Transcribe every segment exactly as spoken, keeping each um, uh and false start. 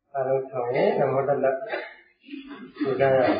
အားလုံးဆောင်ရင်နမောတတဒီကရ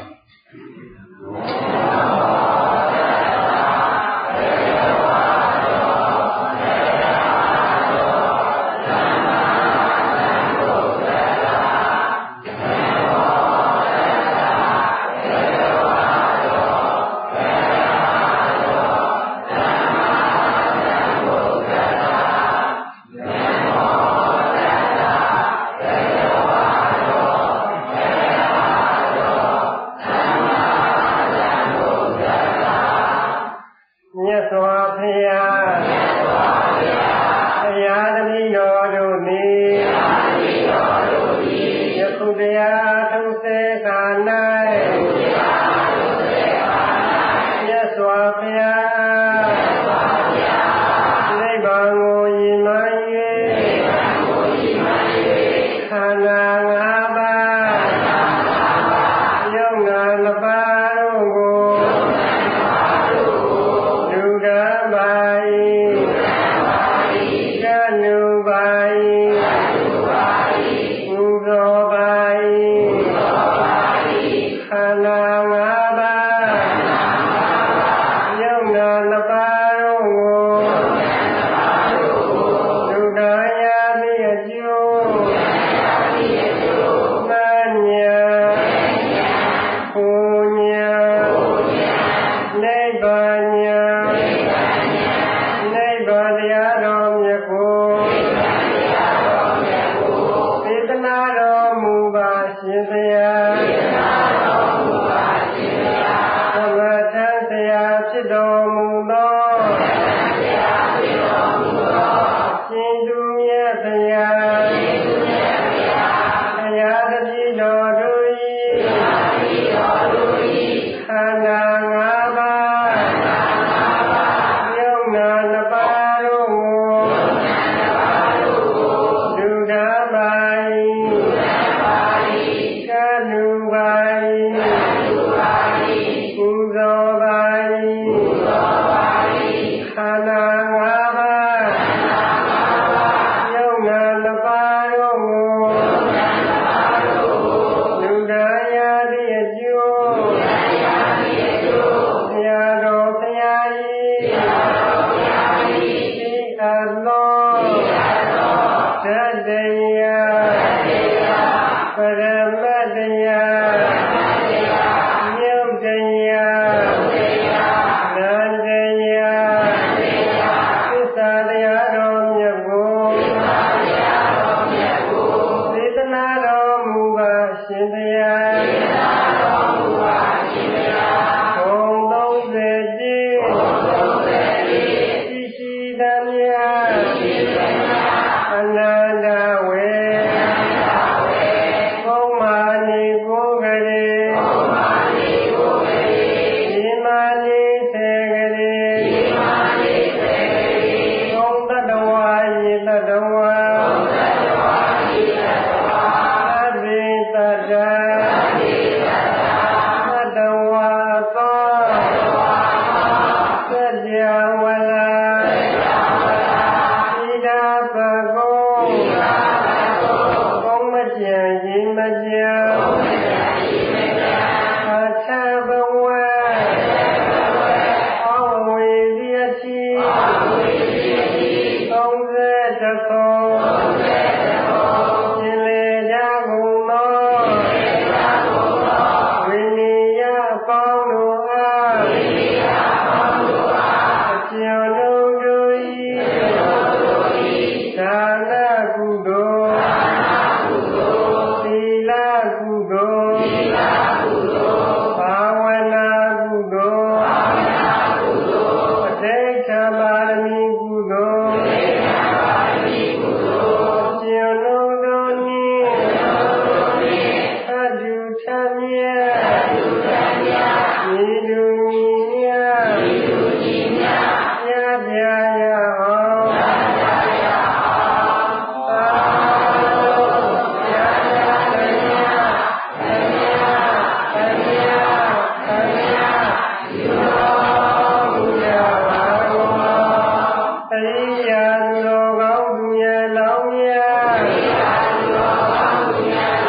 Hãy subscribe cho kênh Ghiền Mì Gõ để không bỏ lỡ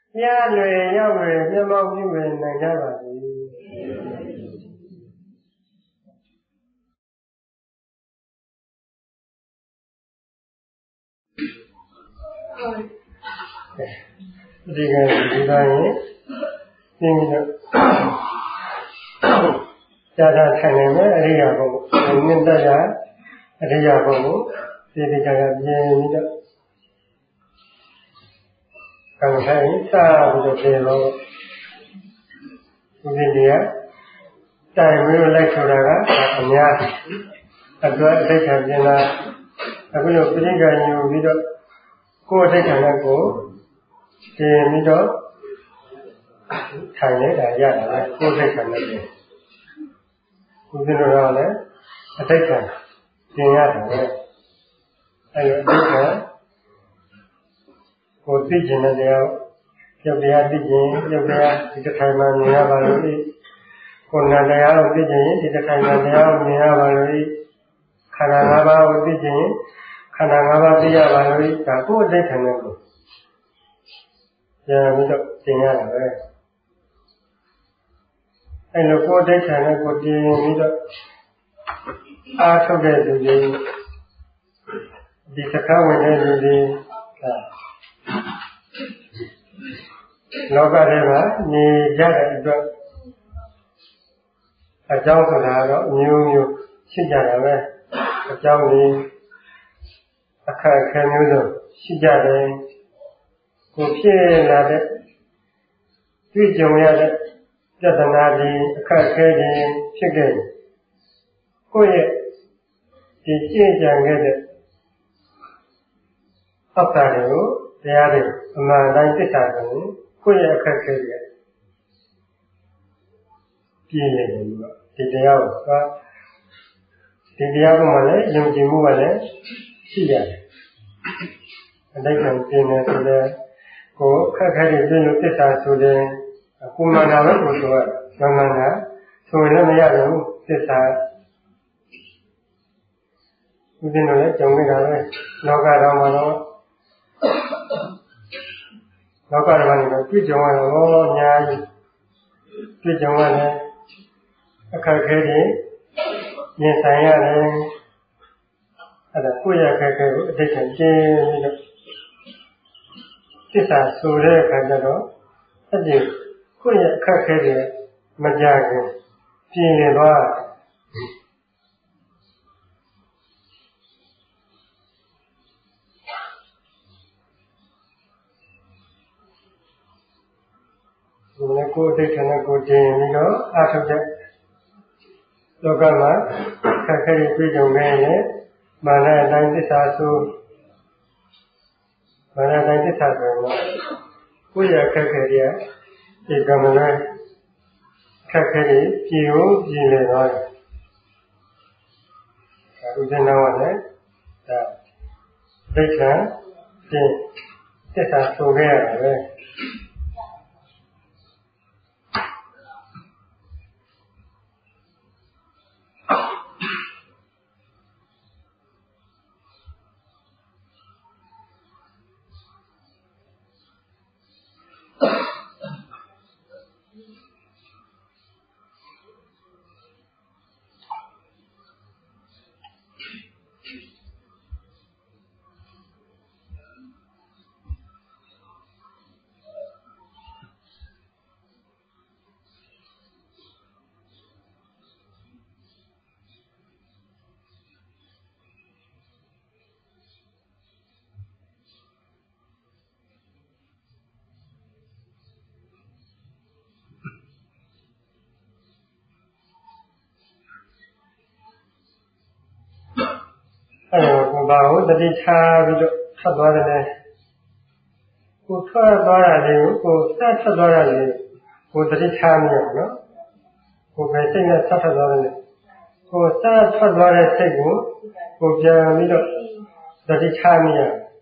nhà người nhau người nhau mau như người này nhau là gì đi ngay đi đây nhưng cha cha thành này mới đi à bộ nên ta giá đi à bộ thì đi cái gì như đó càng thấy xa được tiền rồi vì thế tại vì lại cho ra cả nhà ở đây đây thành là ở bây giờ cái cái nhiều video cô đây thành là cô thì như đó thành đấy là ra là cô đây thành là gì cô đây là đấy ở đây thành thì nhà thành đấy ở đây thành cô biết gì là điều cho bây giờ biết gì cho bây giờ thì cái thành mà nhà vào đi còn là điều biết gì thì cái thành mà điều nhà vào đi khả năng vào biết gì khả năng vào đi vào đi cả cô đây thành là cô giờ mình được tiền nhà rồi anh lúc cô đây thành là cô đi mình được à không để được gì đi sẽ không mình để gì nó cái này mà ni ra được được ở trong cái nào đó nhiều nhiều xin chào các bạn ở trong ni khai khai nhiều rồi xin chào đây cô phía là đấy tuy chung là đấy cho nên là đi khai khai đi xin cái cô ấy thì xin chào cái đấy học ta đượcတရားတွေအမှန်တိုင်းသိတာကိုကိုယ့်ရဲ့အခက်အခဲတွေပြည့်နေတယ်လို့ဒီတရားကိုကဒီတရားကမှလည်းယုံကြည်မှုကလည်းရှိရတယ်အတိတ်ကပြင်းနေဆိုတဲ့ကိုခက်ခဲတွေပြင်းလို့သစ္စာဆိုတဲ့ကိုမှန်တာပဲကိုဆိုရမှန်တာဆိုရင်လည်းမရဘူးသစ္စာဒီလိုလည်းကြုံနေတာပဲလောကတော်မှာတော့လောကဓမ္မတွေပြည့်ကြုံရတော့အများကြီးပြည့်ကြုံရတယ်အခက်အခဲတွေရင်ဆိုင်ရတယ်အဲ့ဒါကိုယ့်ရဲ့အခက်အခဲကိုအတိတ်ကကျင်းပြီးတော့သစ္စာဆိုတဲ့အခါကျတော့အဲ့ဒီကိုယ့်ရဲ့အခက်အခဲတွေမကြခင်ပြင်းနေသွားကိုယ်အတိတ်ကနဲ့ကိုယ်ကျင်ပြီးတော့အားထုတ်တဲ့လောကမှာခက်ခဲပြည့်စုံနေရင်မာနအတိုင်းသစ္စာဆိုမာနအတိုင်းသစ္စာဆိုတော့ကိုယ့်ရဲ့ခက်ခဲတွေဒီကံမနဲ့ခက်ခဲတွေပြည်ကိုပြည်နေတော့ဒါဥဒ္ဒနာဝနဲ့ဒါဒိဋ္ဌံသင်သစ္စာဆိုခဲ့ရတယ်ပဲအဲ့တော့ကိုဘာကိုတတိထားပြီးတော့ထွက်သွားတယ်လေကိုထွက်သွားတာလေကိုစထွက်သွားတာလေကိုတတိထားမိရနော်ကိုပဲစိတ်နဲ့ဆက်ထွက်သွားတယ်လေကိုစထွက်သွားတဲ့စိတ်ကိုကိုပြန်ပြီးတော့တတိထားမိရ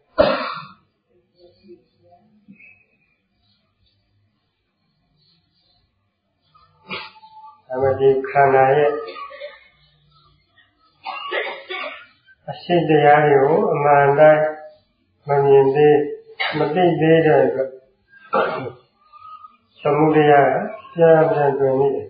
အဲ့ဒါဒီခန္ဓာရဲ့အရှိတရားတွေကိုအမှန်တိုင်းမမြင်သေးမသိသေးတဲ့အတွက်သမုဒယပြန်ပြန်တွင်နေတယ်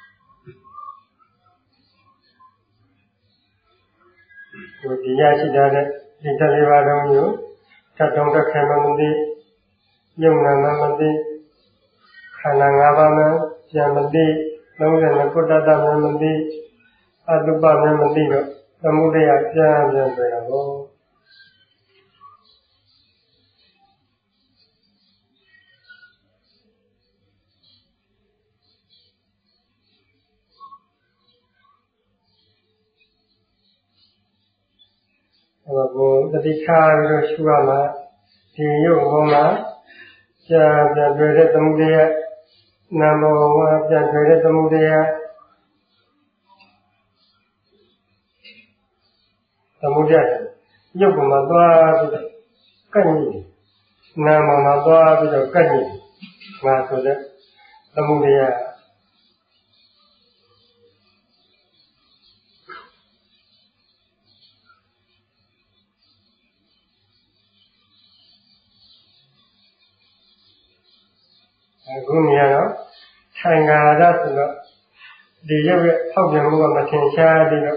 ဒီရရှိတဲ့ဒီတလေးပါးလုံးကိုသတ်တော်တဲ့ခံမသိယုံနာမသိခန္ဓာ၅ပါးမှာပြန်မသိလုံးဝမကုတ္တတမမသိအတုပမမသိတော့သမုဒယပြန်ပြန်တွင်တာပေါ့အဲ့တော့တတိခါပြီးတော့ရှုရမှာဒီရုပ်ဘောမှာပြန်ပြန်တွေ့တဲ့သမုဒယနာမဘောမှာပြန်တွေ့တဲ့သမုဒယသမုဒယရုပ်ဘောမှာသွားပြီးတော့ကန့်ညိနာမမှာသွားပြီးတော့ကန့်ညိငါဆိုတဲ့သမုဒယအခုနေရတော့ထိုင်္ဂါရဆိုတော့ဒီရုပ်ရဲ့ဖောက်ပြန်မှုကမထင်ရှားသေးတော့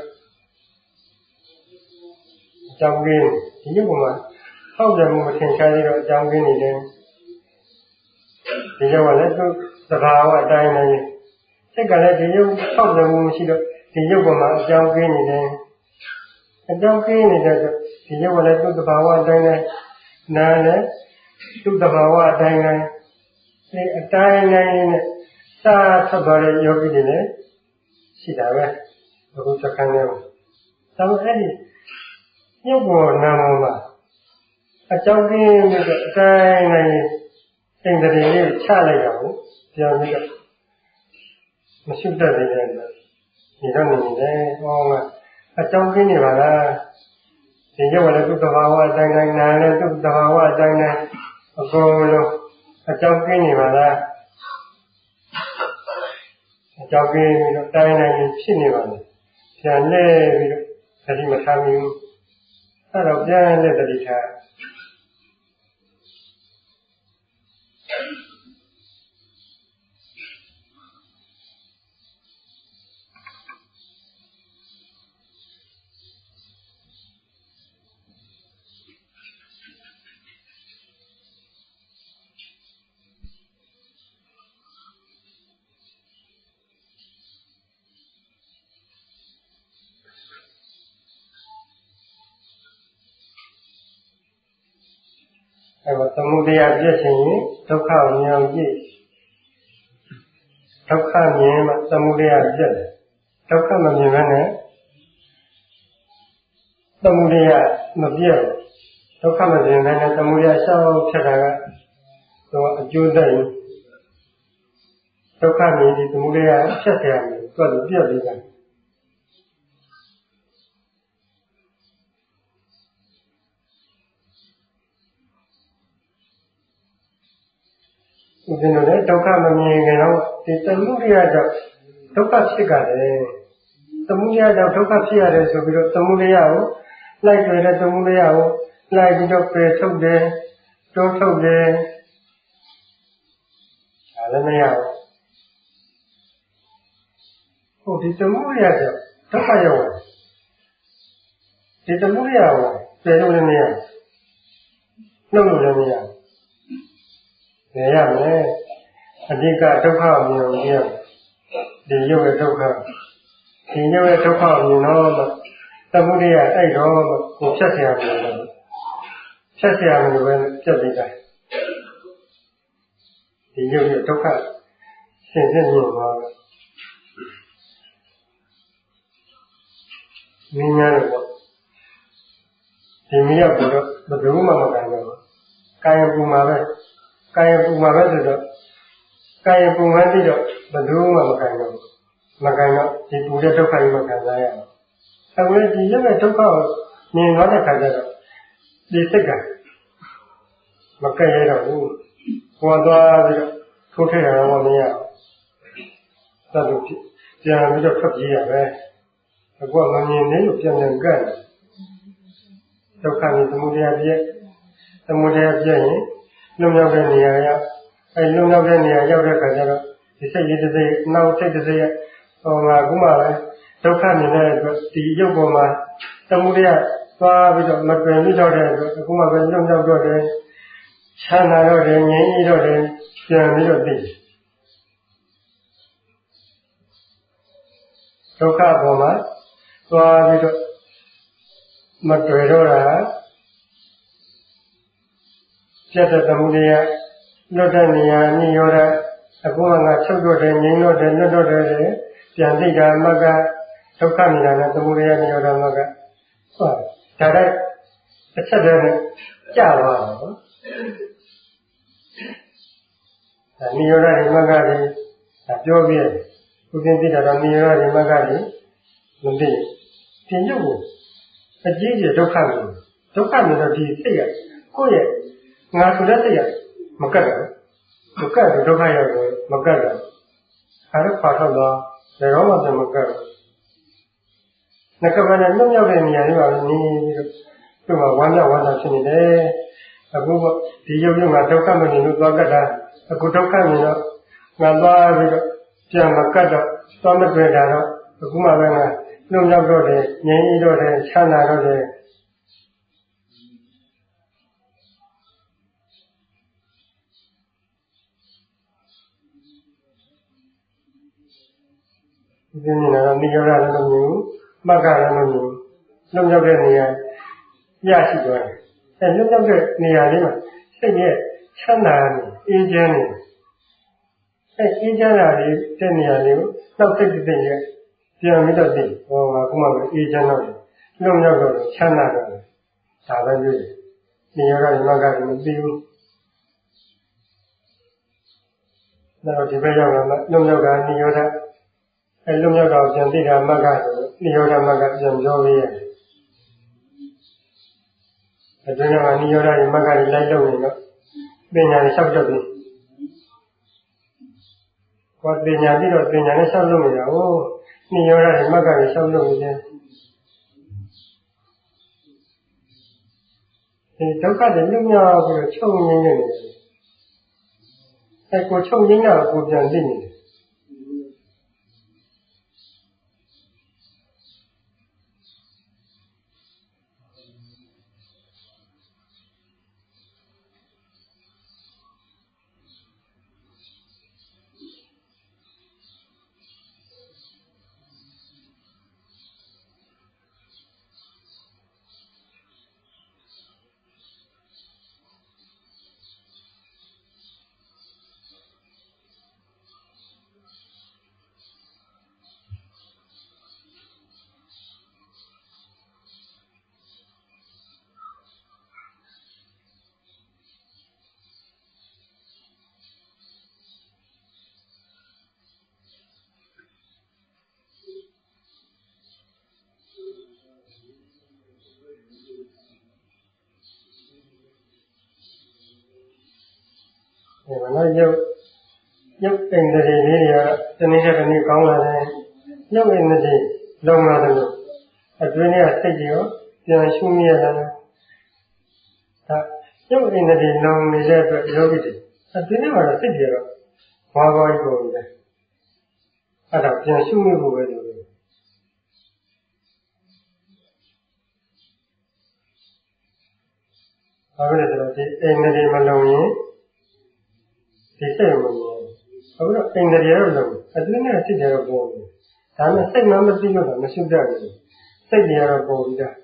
အကြောင်းရင်းဒီရုပ်ကမှဖောက်ပြန်မှုမထင်ရှားသေးတော့အကြောင်းရင်းနေတယ်ဒီရုပ်ကလည်းသူ့သဘာဝအတိုင်းနဲ့စိတ်ကလည်းဒီရုပ်ဖောက်ပြန်မှုမရှိတော့ဒီရုပ်ကမှအကြောင်းရင်းနေတယ်အကြောင်းရင်းနေတဲ့ဒီရုပ်ကလည်းသူ့သဘာဝအတိုင်းနဲ့နားလည်းသူ့သဘာဝအတိုင်းနဲ့ဒီအတိုင်းတိုင်းနဲ့စာထွက်သွားတဲ့ယောဂီတွေလည်းရှိတာပဲအခုစခန်းထဲမှာဒါပေမဲ့အဲ့ဒီညုတ်ပေါ်နာမမှာအကြောင်းရင်းနဲ့အတိုင်းတိုင်းစိတ်တည်းလေးချလိုက်တာကိုပြောပြီးတော့မရှိတတ်သေးတယ်ဒီတော့နေတယ်ဟောမှာအကြောင်းရင်းနေပါလားဒီရုပ်ကလည်းသူ့သဘာဝအတိုင်းတိုင်းနာလည်းသူ့သဘာဝအတိုင်းတိုင်းအကုန်လုံးအကြောင်းကင်းနေပါလားအကြောင်းကင်းပြီးတော့တိုင်းတိုင်းဖြစ်နေပါလေပြန်လဲပြီးတော့သတိမထားမိဘူးအဲ့တော့ပြန်လဲသတိထားအဲ့တော့သမုဒယပြည့်စုံရင်ဒုက္ခကိုမြင်အောင်ကြည့်ဒုက္ခမြင်မှသမုဒယပြည့်တယ်ဒုက္ခမမြင်ဘဲနဲ့သမုဒယမပြည့်ဘူးဒုက္ခမမြင်ဘဲနဲ့သမုဒယရှောက်ဖြစ်တာကသူကအကျိုးသက်ရင်ဒုက္ခမြင်ပြီးသမုဒယဖြစ်တယ်သူကပြည့်ပြီးတယ်ဒီလိုလေဒုက္ခမမြင်ခင်တော့ဒီသမုဒယကြောင့်ဒုက္ခဖြစ်ကြတယ်သမုဒယကြောင့်ဒုက္ခဖြစ်ရတယ်ဆိုပြီးတော့သမုဒယကိုလိုက်တွေ့တဲ့သမုဒယကိုလိုက်ပြီးတော့ပယ်ထုတ်တယ်တွန်းထုတ်တယ်ဒါလည်းမရဘူးဟိုဒီသမုဒယကြောင့်ဒုက္ခရောက်တယ်ဒီသမုဒယကိုပယ်လို့လည်းမရနှုတ်လို့လည်းမရနေရမယ်အဓိကဒုက္ခမြင်အောင်ကြည့်ဒီရုပ်ရဲ့ဒုက္ခဒီရုပ်ရဲ့ဒုက္ခမြင်တော့သမုဒယအဲ့တော့ကိုဖြတ်เสียရမယ်ဖြတ်เสียရမယ်ပဲပြတ်ပြီးတာဒီရုပ်ရဲ့ဒုက္ခရှင်းရှင်းမြင်သွားတယ်မြင်ရတယ်ပေါ့ဒီမြေရောက်တော့ဘယ်သူမှမကန်ဘူးကာယပူမှာပဲကာယပူမှာပဲဆိုတော့ကာယပူမှသိတော့ဘယ်သူမှမကန်ဘူးမကန်တော့ဒီပူတဲ့ဒုက္ခကြီးမခံစားရဘူးအခုလေဒီရုပ်ရဲ့ဒုက္ခကိုမြင်သွားတဲ့ခါကျတော့ဒီစိတ်ကမကဲ့ရတော့ဘူးပေါ်သွားပြီးတော့ထိုးထည့်ရတော့မရဘူးသတ်လို့ပြန်ပြီးတော့ထွက်ပြေးရပဲအခုကမမြင်နေလို့ပြန်ပြန်ကန့်ဒုက္ခနဲ့သမုဒယပြည့်သမုဒယပြည့်ရင်လွန်မြောက်တဲ့နေရာရောက်အဲလုံရောက်တဲ့နေရာရောက်တဲ့ခါကျတော့ဒီစိတ်ရည်တစ်စိတ်နောက်စိတ်တစ်စိတ်ဟောငါကမှလည်းဒုက္ခမြင်တဲ့အတွက်ဒီရုပ်ပေါ်မှာသမုဒယသွားပြီးတော့မတွင်ပြီးတော့တဲ့အတွက်အခုမှပဲလုံရောက်တော့တယ်ချမ်းသာတော့တယ်ငြိမ်းပြီးတော့တယ်ပြန်ပြီးတော့သိဒုက္ခပေါ်မှာသွားပြီးတော့မတွေ့တော့တာပြတ်တဲ့သမုဒယလွတ်တဲ့နေရာညှိရောတဲ့အခုကငါချုပ်တော့တယ်ငြိမ်းတော့တယ်လွတ်တော့တယ်ပြန်သိတာမကဒုက္ခမြင်တာနဲ့သမုဒယညှိရောတာမကဟုတ်ဒါတိုက်တစ်ချက်တည်းနဲ့ကြာသွားတော့ဒါညှိရောတာဒီမကတွေဒါပြောပြည့်ခုသိသိတာတော့ညှိရောတာဒီမကတွေမသိပြင်ရုပ်ကိုအကြီးကြီးဒုက္ခမြင်ဒုက္ခမြင်တော့ဒီစိတ်ရကိုယ့်ရဲ့ငါဆိုတဲ့စိတ်ရမကတ်တော့မကတ်ဒုက္ခရောက်တော့မကတ်တော့အဲဒါပါတော့တော့ဘယ်တော့မှမကတ်ဘူးငါကဘာနဲ့လွတ်မြောက်တဲ့နေရာတွေပါနေပြီးတော့သူ့မှာဝမ်းမြောက်ဝမ်းသာဖြစ်နေတယ်အခုကဒီရုပ်ရုပ်ကဒုက္ခမမြင်လို့သွားကတ်တာအခုဒုက္ခမြင်တော့ငါသွားပြီးတော့ပြန်မကတ်တော့သွားမတွေ့တာတော့အခုမှပဲငါလွတ်မြောက်တော့တယ်ငြိမ်းတော့တယ်ချမ်းသာတော့တယ်ဒီနေ့ကတော့နိရောဓလည်းမမြင်ဘူးမဂ္ဂလည်းမမြင်ဘူးလွတ်မြောက်တဲ့နေရာရရှိသွားတယ်အဲလွတ်မြောက်တဲ့နေရာလေးမှာစိတ်ရဲ့ချမ်းသာနေအေးချမ်းနေအဲအေးချမ်းတာလေးတဲ့နေရာလေးကိုနောက်စိတ်တစ်သိရဲ့ပြန်ပြီးတော့သိဟောအခုမှပဲအေးချမ်းတော့လွတ်မြောက်တော့ချမ်းသာတော့ဒါပဲတွေ့နိရောဓမဂ္ဂလည်းမသိဘူးနောက်ဒီဘက်ရောက်တော့လွတ်မြောက်တာနိရောဓအဲလွတ်မြောက်တော့ပြန်သိတာမဂ္ဂဆိုနိရောဓမဂ္ဂပြန်ပြောပြရဲ့အတွင်းကနိရောဓရဲ့မဂ္ဂကြီးလိုက်လို့နေတော့ပညာနဲ့လျှောက်တတ်ပြီဟောပညာပြီးတော့ပညာနဲ့လျှောက်လို့နေတာဟိုနိရောဓရဲ့မဂ္ဂကြီးလျှောက်လို့နေတယ်ဒီဒုက္ခတွေလွတ်မြောက်ပြီးတော့ချုပ်ငြိမ်းနေတယ်အဲကိုချုပ်ငြိမ်းတာကိုပြန်သိနေတယ်အဲတော့ရုပ်ရုပ်အိန္ဒြေလေးတွေကတနည်းတစ်နည်းကောင်းလာတယ်ရုပ်အိန္ဒြေလုံလာတယ်လို့အတွင်းထဲကစိတ်ကြီးရောပြန်ရှုမိရတာဒါရုပ်အိန္ဒြေလုံနေတဲ့အတွက်ယောဂီတွေအတွင်းထဲမှာစိတ်ကြီးရောဘာဘာကြီးပေါ်နေတယ်အဲ့ဒါပြန်ရှုမိဖို့ပဲလို့ဘာလို့လဲဆိုတော့ဒီအိန္ဒြေမလုံရင်ဒီစိတ်မမြင်အခုတော့အိန္ဒြေရောလုံးအတွင်းနဲ့စိတ်ရောပေါ်တယ်ဒါနဲ့စိတ်မှမသိလို့တော့မရှိတတ်ဘူးစိတ်တွေရောပေါ်ပြီးသား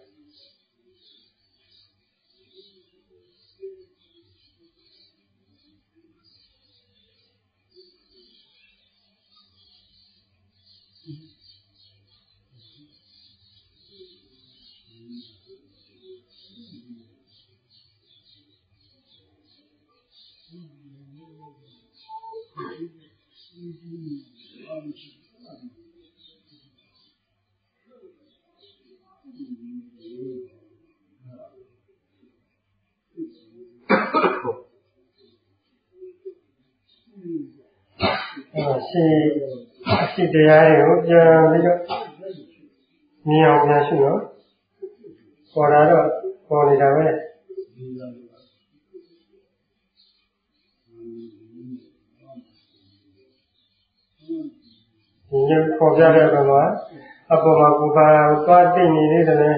ရှိရှိတရားတွေကိုပြန်ပြီးတော့မြင်အောင်ပြန်ရှုတော့ပေါ်လာတော့ပေါ်နေတာပဲဒီခေါ်ပြတဲ့ဘက်မှာအပေါ်မှာကိုပါသွားသိနေနေတယ်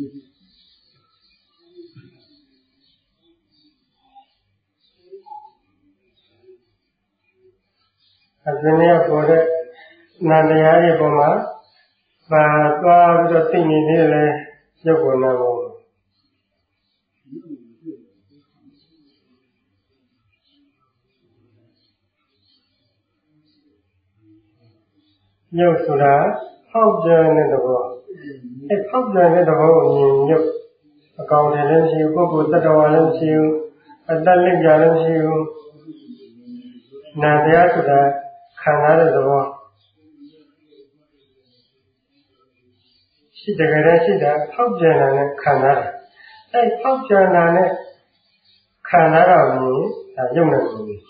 အတွင်းထဲပေါ်တဲ့နာတရားရဲ့ပေါ်မှာပါသွားပြီးတော့သိနေနေတယ်ရုပ်ကိုယ်နာကိုရုပ်ဆိုတာဖောက်ပြန်တဲ့သဘောအဲဖောက်ပြန်တဲ့သဘောကိုမြင်ရုပ်အကောင်တွေလည်းရှိဘူးပုဂ္ဂိုလ်တ attva လည်းရှိဘူးအတ္တလိကြလည်းရှိဘူးနာတရားဆိုတာခံရတဲ့သဘောရှိတကယ်တည်းရှိတာဖောက်ပြန်တာနဲ့ခံရတာအဲဖောက်ပြန်တာနဲ့ခံရတာကိုဒါရုပ်နဲ့ကိုယ်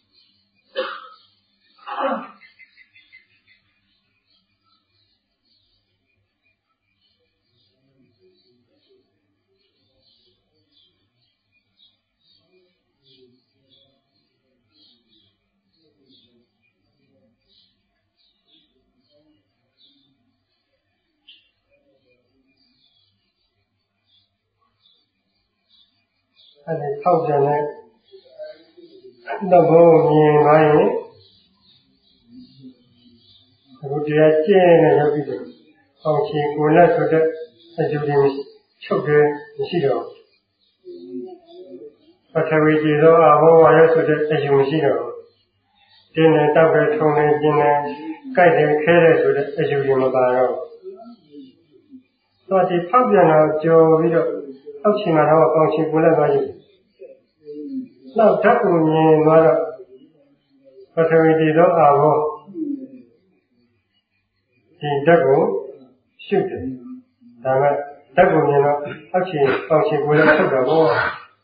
အဲဒီဖောက်ပြန်တဲ့သဘောမြင်သွားရင်အခုတရားကျင့်နေရောက်ပြီးတော့အောက်ခြေကိုယ်နဲ့ဆိုတဲ့အကျိုးတွေချုပ်တယ်မရှိတော့ပထဝီကြည်သောအဘောဝါရဆိုတဲ့အကျိုးမရှိတော့တင်းနဲ့တောက်တဲ့ထုံနေခြင်းနဲ့ကြိုက်တယ်ခဲတယ်ဆိုတဲ့အကျိုးတွေမပါတော့တော့ဒီဖောက်ပြန်တော့ကြော်ပြီးတော့အောက်ခြေမှာတော့အောက်ခြေကိုယ်နဲ့သွားရင်နောက်ဓာတ်ကိုမြင်သွားတော့ပထဝီတည်သောအာဘောဒီဓာတ်ကိုရှုတယ်ဒါကဓာတ်ကိုမြင်တော့အောက်ခြေအောက်ခြေကိုလည်းထုတ်တာပေါ့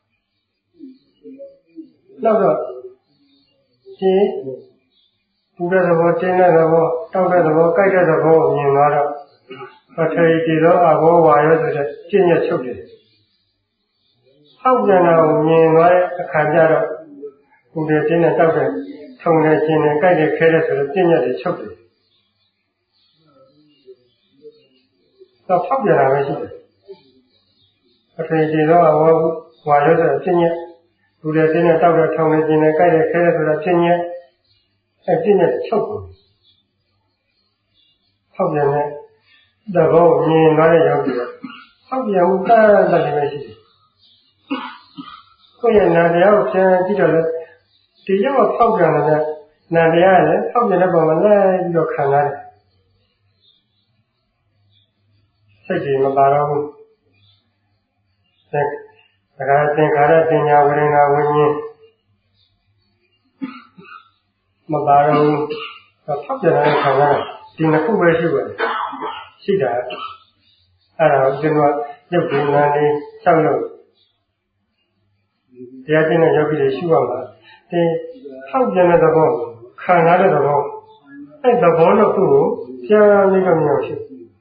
နောက်တော့ဒီပူတဲ့သဘောတင်းတဲ့သဘောတောက်တဲ့သဘောကြိုက်တဲ့သဘောကိုမြင်သွားတော့ပထဝီတည်သောအာဘောဝါရောဆိုတဲ့ကျင့်ရချုပ်တယ်ဖောက်ပြန်တာကိုမြင်သွားတဲ့အခါကျတော့ကိုယ်တည်းတင်းနဲ့တောက်တဲ့ထုံတဲ့ခြင်းနဲ့ကြိုက်တဲ့ခဲတဲ့ဆိုတော့ပြည့်ညက်တွေချုပ်တယ်တော့ဖောက်ပြန်တာပဲရှိတယ်အထင်ကြီးတော့ဝါဝါရတဲ့ပြည့်ညက်ကိုယ်တည်းတင်းနဲ့တောက်တဲ့ထုံတဲ့ခြင်းနဲ့ကြိုက်တဲ့ခဲတဲ့ဆိုတော့ပြည့်ညက်အဲပြည့်ညက်ချုပ်တယ်ဖောက်ပြန်တဲ့သဘောမြင်သွားတဲ့ရောက်ပြီးတော့ဖောက်ပြန်မှုတတ်တတ်နေရှိတယ်ကိုယ့်ရဲ့နာတရားကိုပြန်ကြည့်တော့လေဒီရောက်ဖောက်ပြန်တဲ့နာတရားလည်းဖောက်ပြန်တဲ့ပုံမှာလိုက်ပြီးတော့ခံရတယ်စိတ်ကြီးမပါတော့ဘူးဒါကသင်္ခါရပညာဝေဒနာဝိညာဉ်မပါတော့ဘူးဖောက်ပြန်တဲ့ခံရဒီနှစ်ခုပဲရှိပါတယ်ရှိတာအဲ့ဒါကိုကျွန်တော်ရုပ်ဉာဏ်လေးစောင့်လို့တရားကျင့်တဲ့ယောဂီတွေရှိပါမှာဒီထောက်ပြန်တဲ့သဘောခံရတဲ့သဘောအဲ့သဘောတော့သူ့ကိုပြန်ပြီးတော့မြောက်ရှိ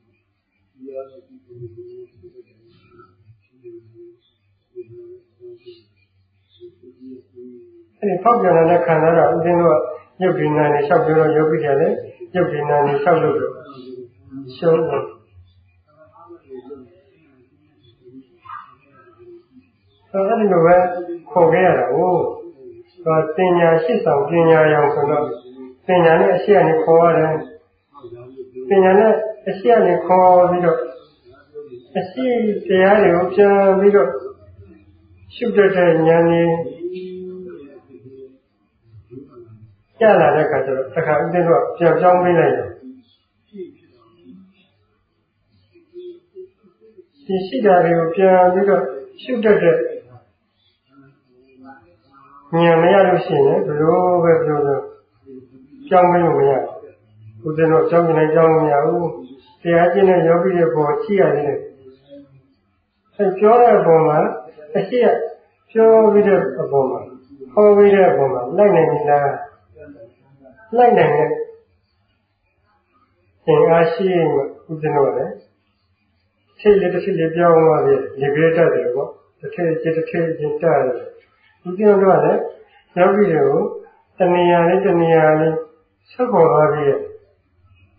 အဲ့ဒီထောက်ပြန်တဲ့ခံရတာဥစဉ်တော့ရုပ်ဉာဏ်နဲ့လျှောက်ပြောတော့ယောဂီတွေလည်းရုပ်ဉာဏ်နဲ့လျှောက်လို့ရှုံးတယ်အဲ့ဒီလိုပဲခေါ်ခဲ့ရတာကိုပညာရှိဆောင်ပညာရောင်ဆိုတော့ပညာနဲ့အရှိအနေခေါ်ရတယ်ပညာနဲ့အရှိအနေခေါ်ပြီးတော့အရှိတရားတွေကိုပြန်ပြီးတော့ရှုတတ်တဲ့ဉာဏ်ကြီးကျလာတဲ့အခါကျတော့တစ်ခါဥစဉ်တော့ပြန်ပြောင်းပေးလိုက်တယ်ဒီရှိတာတွေကိုပြန်ပြီးတော့ရှုတတ်တဲ့ဉာဏ်မရလို့ရှိရင်ဘယ်လိုပဲပြောလို့ကြောင်းမလို့မရဘူးဦးဇင်းတို့ကြောင်းနေကြောင်းမရဘူးတရားကျင့်တဲ့ယောဂီတွေပေါ်ကြည့်ရတယ်အဲပြောတဲ့အပေါ်မှာအရှိရပြောပြီးတဲ့အပေါ်မှာဟောပြီးတဲ့အပေါ်မှာလိုက်နိုင်ပြီလားလိုက်နိုင်တဲ့သင်အားရှိရင်ဦးဇင်းတို့လည်းထိတ်လေးတစ်ထိတ်လေးပြောင်းသွားပြီလေပြည့်တတ်တယ်ပေါ့တစ်ထိတ်တစ်ထိတ်ချင်းတက်တယ်ဒီကျတော့လည်းယောဂီတွေကိုတဏှာလေးတဏှာလေးဆက်ပေါ်သွားပြီး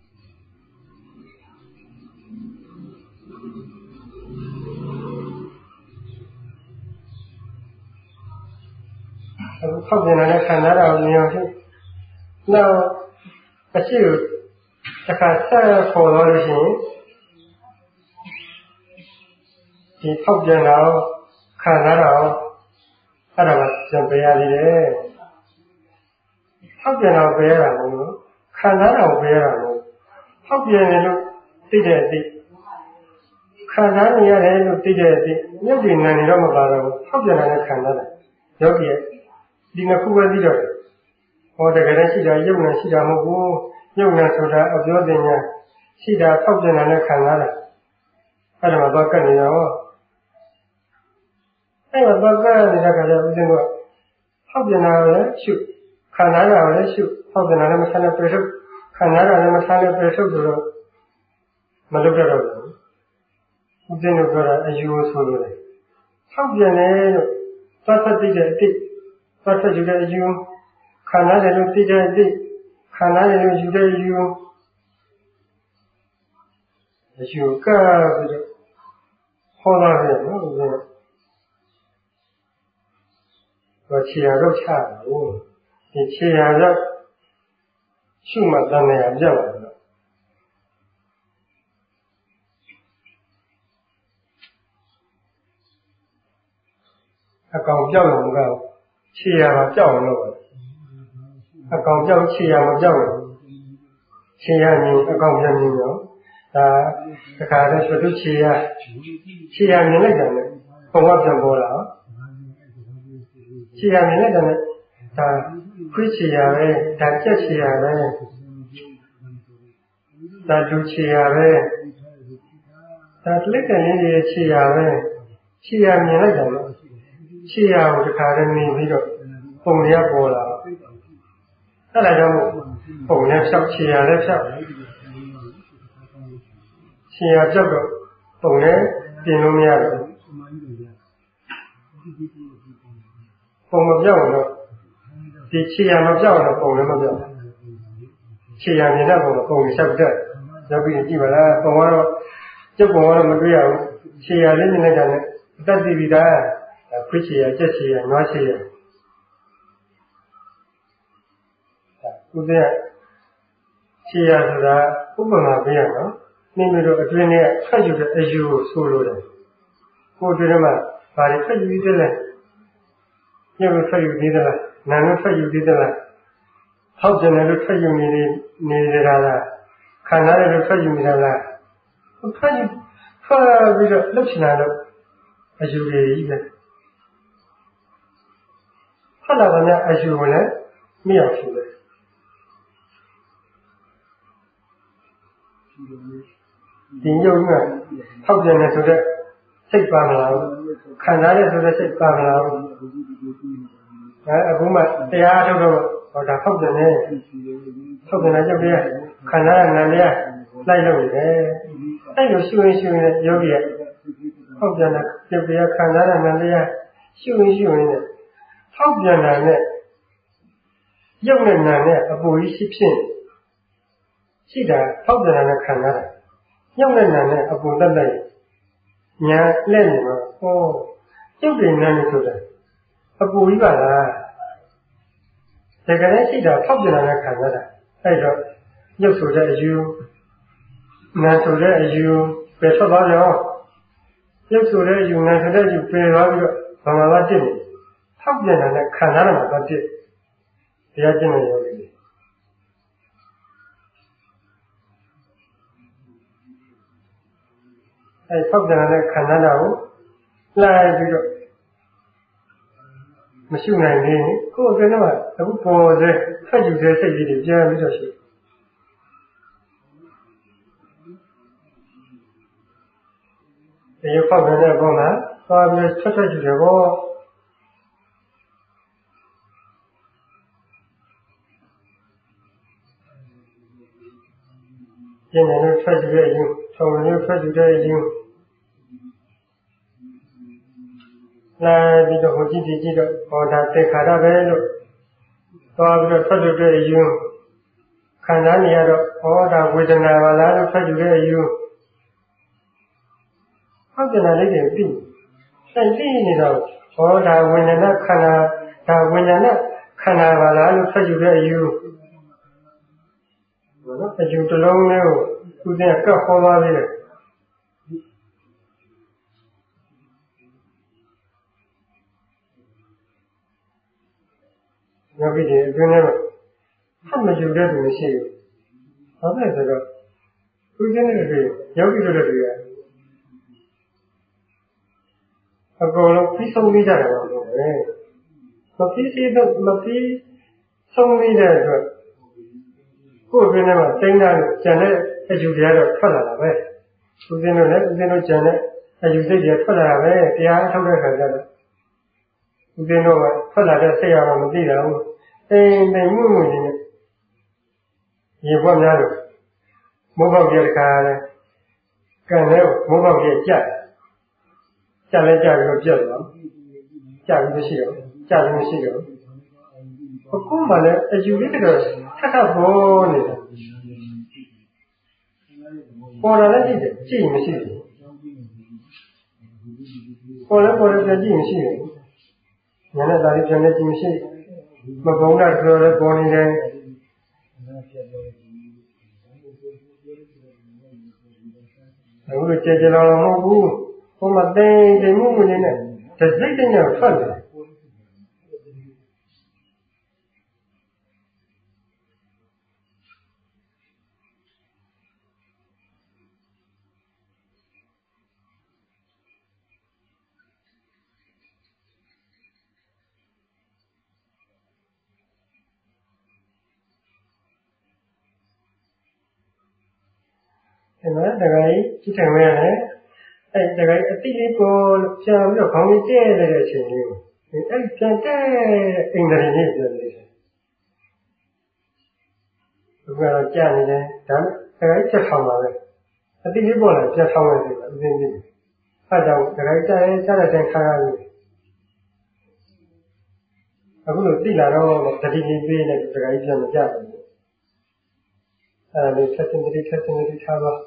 ဖောက်ပြန်တဲ့ခံစားတာကိုမြင်အောင်ရှုနောက်အရှိကိုတစ်ခါဆက်ခေါ်လို့ရှိရင်ဒီဖောက်ပြန်တာကိုခံစားတာကိုအဲ့ဒါကပြန်ပြရသေးတယ်ဖောက်ပြန်တာကိုပြရတာမဟုတ်ဘူးခံစားတာကိုပြရတာမဟုတ်ဖောက်ပြန်တယ်လို့သိတဲ့အသိခံစားနေရတယ်လို့သိတဲ့အသိမြတ်ဒီနာနေတော့မပါတော့ဘူးဖောက်ပြန်တာနဲ့ခံစားတာယောဂီရဲ့ဒီနှစ်ခုပဲသိတော့တယ်ဟောတကယ်တည်းရှိတာယုံနဲ့ရှိတာမဟုတ်ဘူးယုံနဲ့ဆိုတာအပြောတင်ညာရှိတာဖောက်ပြန်တာနဲ့ခံစားတာအဲ့ဒါမှတော့ကတ်နေရောအဲ့တော့တော့ကတ်နေတဲ့ခါကျဦးဇင်းကဖောက်ပြန်တာလည်းရှုခံစားတာလည်းရှုဖောက်ပြန်တာလည်းမဆန်းတဲ့ပြေထုတ်ခံစားတာလည်းမဆန်းတဲ့ပြေထုတ်ဆိုတော့မလုပ်ရတော့ဘူးဦးဇင်းတို့ကအယူဆိုလို့လေဖောက်ပြန်တယ်လို့သတ်သတ်သိတဲ့အတိသတ်သတ်ယူတဲ့အယူခံစားတယ်လို့သိတဲ့အတိခံစားတယ်လို့ယူတဲ့အယူအယူကပြီးတော့ဟောတာပဲနော်ဦးဇင်းတော့ခြေရတော့ချတာဘူးဒီခြေရတော့ရှုမှတ်တဲ့နေရာပြောက်တယ်အကောင်ပြောက်လို့ကခြေရမှာပြောက်အောင်လုပ်တယ်အကောင်ပြောက်ခြေရမှာပြောက်တယ်ခြေရမြင်အကောင်ပြန်မြင်ရောဒါတခါတည်းသတုခြေရခြေရမြင်လိုက်တယ်ပုံကပြန်ပေါ်လာခြေရမြင်လိုက်တယ်ဒါခွေးခြေရပဲဒါကြက်ခြေရပဲဒါလူခြေရပဲဒါတလိကလေးတွေခြေရပဲခြေရမြင်လိုက်တယ်ခြေရကိုတခါတည်းမြင်ပြီးတော့ပုံရပေါ်လာအဲ့ဒါကြောင့်ပုံနဲ့ဖြောက်ခြေရလည်းဖြောက်ခြေရပြောက်တော့ပုံနဲ့ပြင်လို့မရတော့ပုံမပြောက်တော့ဒီခြေရမပြောက်တော့ပုံလည်းမပြောက်ခြေရမြင်တဲ့ပုံကပုံလျှောက်တက်ရောက်ပြီးကြည့်ပါလားပုံကတော့ကျုပ်ပုံကတော့မတွေ့ရဘူးခြေရလေးမြင်လိုက်တာနဲ့အတတ်သိပြီသားခွေးခြေရကြက်ခြေရနွားခြေရဥပ္ပယခြေရဆိုတာဥပမာပေးရနော်မိမိတို့အတွင်းနဲ့ဖတ်ယူတဲ့အယူကိုဆိုလိုတယ်ကိုယ်အတွင်းမှာဘာတွေဖတ်ယူသေးလဲညကိုဖတ်ယူသေးသလားနာနဲ့ဖတ်ယူသေးသလားဟောက်တယ်လို့ဖတ်ယူနေနေကြတာလားခံရတယ်လို့ဖတ်ယူနေတာလားဖတ်ယူဖတ်ပြီးတော့လှုပ်ချင်တာတော့အယူတွေကြီးပဲဖတ်လာတော့များအယူကိုလည်းမရဘူးလေဒီယုံကဖောက်ပြန်တယ်ဆိုတော့စိတ်ပါမလားခံစားရဆိုတဲ့စိတ်ပါမလားအဲအခုမှတရားထုတ်တော့ဟောဒါဖောက်ပြန်တယ်ဖောက်ပြန်တဲ့ရုပ်တရားခံစားရနာမ်တရားလိုက်လို့ရတယ်အဲ့လိုရှုရင်ရှုရင်ယောဂီကဖောက်ပြန်တဲ့ရုပ်တရားခံစားရနာမ်တရားရှုရင်ရှုရင်ဖောက်ပြန်တာနဲ့ရုပ်နဲ့နာမ်နဲ့အပူကြီးရှိဖြစ်ရှိတာဖောက်ပြန်တာနဲ့ခံစားတာရုပ်နဲ့နာမ်နဲ့အပူတက်တက်ညာလက်နေတော့ဟောရုပ်တွေနာမ်နေဆိုတာအပူကြီးပါလားတကယ်လည်းရှိတာဖောက်ပြန်တာနဲ့ခံစားတာအဲ့တော့ရုပ်ဆိုတဲ့အယူနာမ်ဆိုတဲ့အယူပယ်ထွက်သွားရောရုပ်ဆိုတဲ့အယူနာမ်ဆိုတဲ့အယူပယ်သွားပြီးတော့ဘာမှမဖြစ်ဘူးဖောက်ပြန်တာနဲ့ခံစားရမှာတော့ဖြစ်တရားကျင့်နေရောလေအဲဖောက်ပြန်တဲ့ခန္ဓာတာကိုလိုက်ပြီးတော့မရှိနိုင်ရင်ကိုယ်အတွင်းမှာအခုပေါ်စေဖက်ယူတဲ့စိတ်ကြီးတွေပြန်ပြီးတော့ရှိဒီဖောက်ပြန်တဲ့ဘောမှာသွားပြီးဆက်ဆက်ယူတယ်ဘောကျင့်တယ်လို့ဖက်ယူတဲ့အရင်ဆောင်းလို့ဖက်ယူတဲ့အရင်လာပြီးတော့ဟိုကြည့်ကြည့်ကြည့်တော့ဟောဒါသေခါရပဲလို့သွားပြီးတော့ထွက်လို့တဲ့အယူခံစားနေရတော့ဟောဒါဝေဒနာပါလားလို့ထွက်ယူတဲ့အယူဟောကျင်တာလေးတွေပြီးစိတ်ပြီးနေတော့ဟောဒါဝိညာဏခန္ဓာဒါဝိညာဏခန္ဓာပါလားလို့ဆက်ယူတဲ့အယူနော်အယူတစ်လုံးလေးကိုသူကကပ်ခေါ်သွားပြီးတယ်ယောဂီတွေအတွင်းထဲမှာဖတ်မယူတဲ့သူမရှိဘူး။ဘာဖြစ်လဲဆိုတော့သူကျင်းတဲ့တွေယောဂီတို့တွေကအကုန်လုံးပြီးဆုံးပြီးကြတယ်တော့ဟုတ်ပဲ။မပြီးသေးတော့မပြီးဆုံးပြီးတဲ့အတွက်ကိုယ်အတွင်းထဲမှာစိမ့်တာကျန်တဲ့အယူတွေကတော့ထွက်လာတာပဲ။သူကျင်းတို့လည်းသူကျင်းတို့ကျန်တဲ့အယူစိတ်တွေထွက်လာတာပဲ။တရားအထုတ်တဲ့ခါကျတော့သူကျင်းတို့ကထွက်လာတဲ့စိတ်ရောမသိတာဘူး။အိမ်တိမ်မှုမှုကြီးနဲ့ရေပွက်များလို့မိုးပေါက်ရတဲ့ခါလဲကံလဲမိုးပေါက်ရကြက်ကြက်လဲကြပြီးတော့ပြတ်သွားကြပြီးမရှိတော့ကြပြီးမရှိတော့အခုမှလည်းအယူလေးကတော့ထပ်ထပ်ပေါ်နေတာပေါ်လာလည်းကြည့်တယ်ကြည့်မရှိဘူးပေါ်လည်းပေါ်လည်းကြည့်မရှိဘူးညနေသားလေးပြန်နေကြည့်မရှိမကုန်းတာပြောလဲပေါ်နေတယ်အခုလိုကြည်ကြလောင်မဟုတ်ဘူးဟိုမှာတိမ်တိမ်မှုမှုလေးနဲ့တစိမ့်တိမ်နဲ့ထွက်တယ်အဲ့တော့တခါကြီးကြည့်တယ်မဲလေအဲ့တခါကြီးအတိလေးပေါ်ပြန်ပြီးတော့ခေါင်းကြီးကျဲနေတဲ့အချိန်လေးကိုအဲ့ပြန်တဲ့အင်္ဂလိပ်လေးပြောနေတယ်ဘုရားကြားနေတယ်ဒါနဲ့တခါကြီးချက်ဆောင်ပါပဲအတိလေးပေါ်လာချက်ဆောင်ရတယ်အင်းကြီးအဲ့တော့တခါကြီးကြားရင်ကြားတဲ့ခါရလို့အခုလို့သိလာတော့တတိလေးပေးနေတခါကြီးပြန်မကြဘူးအဲ့ဒါလေးဆက်စင်တိဆက်စင်တိထားပါ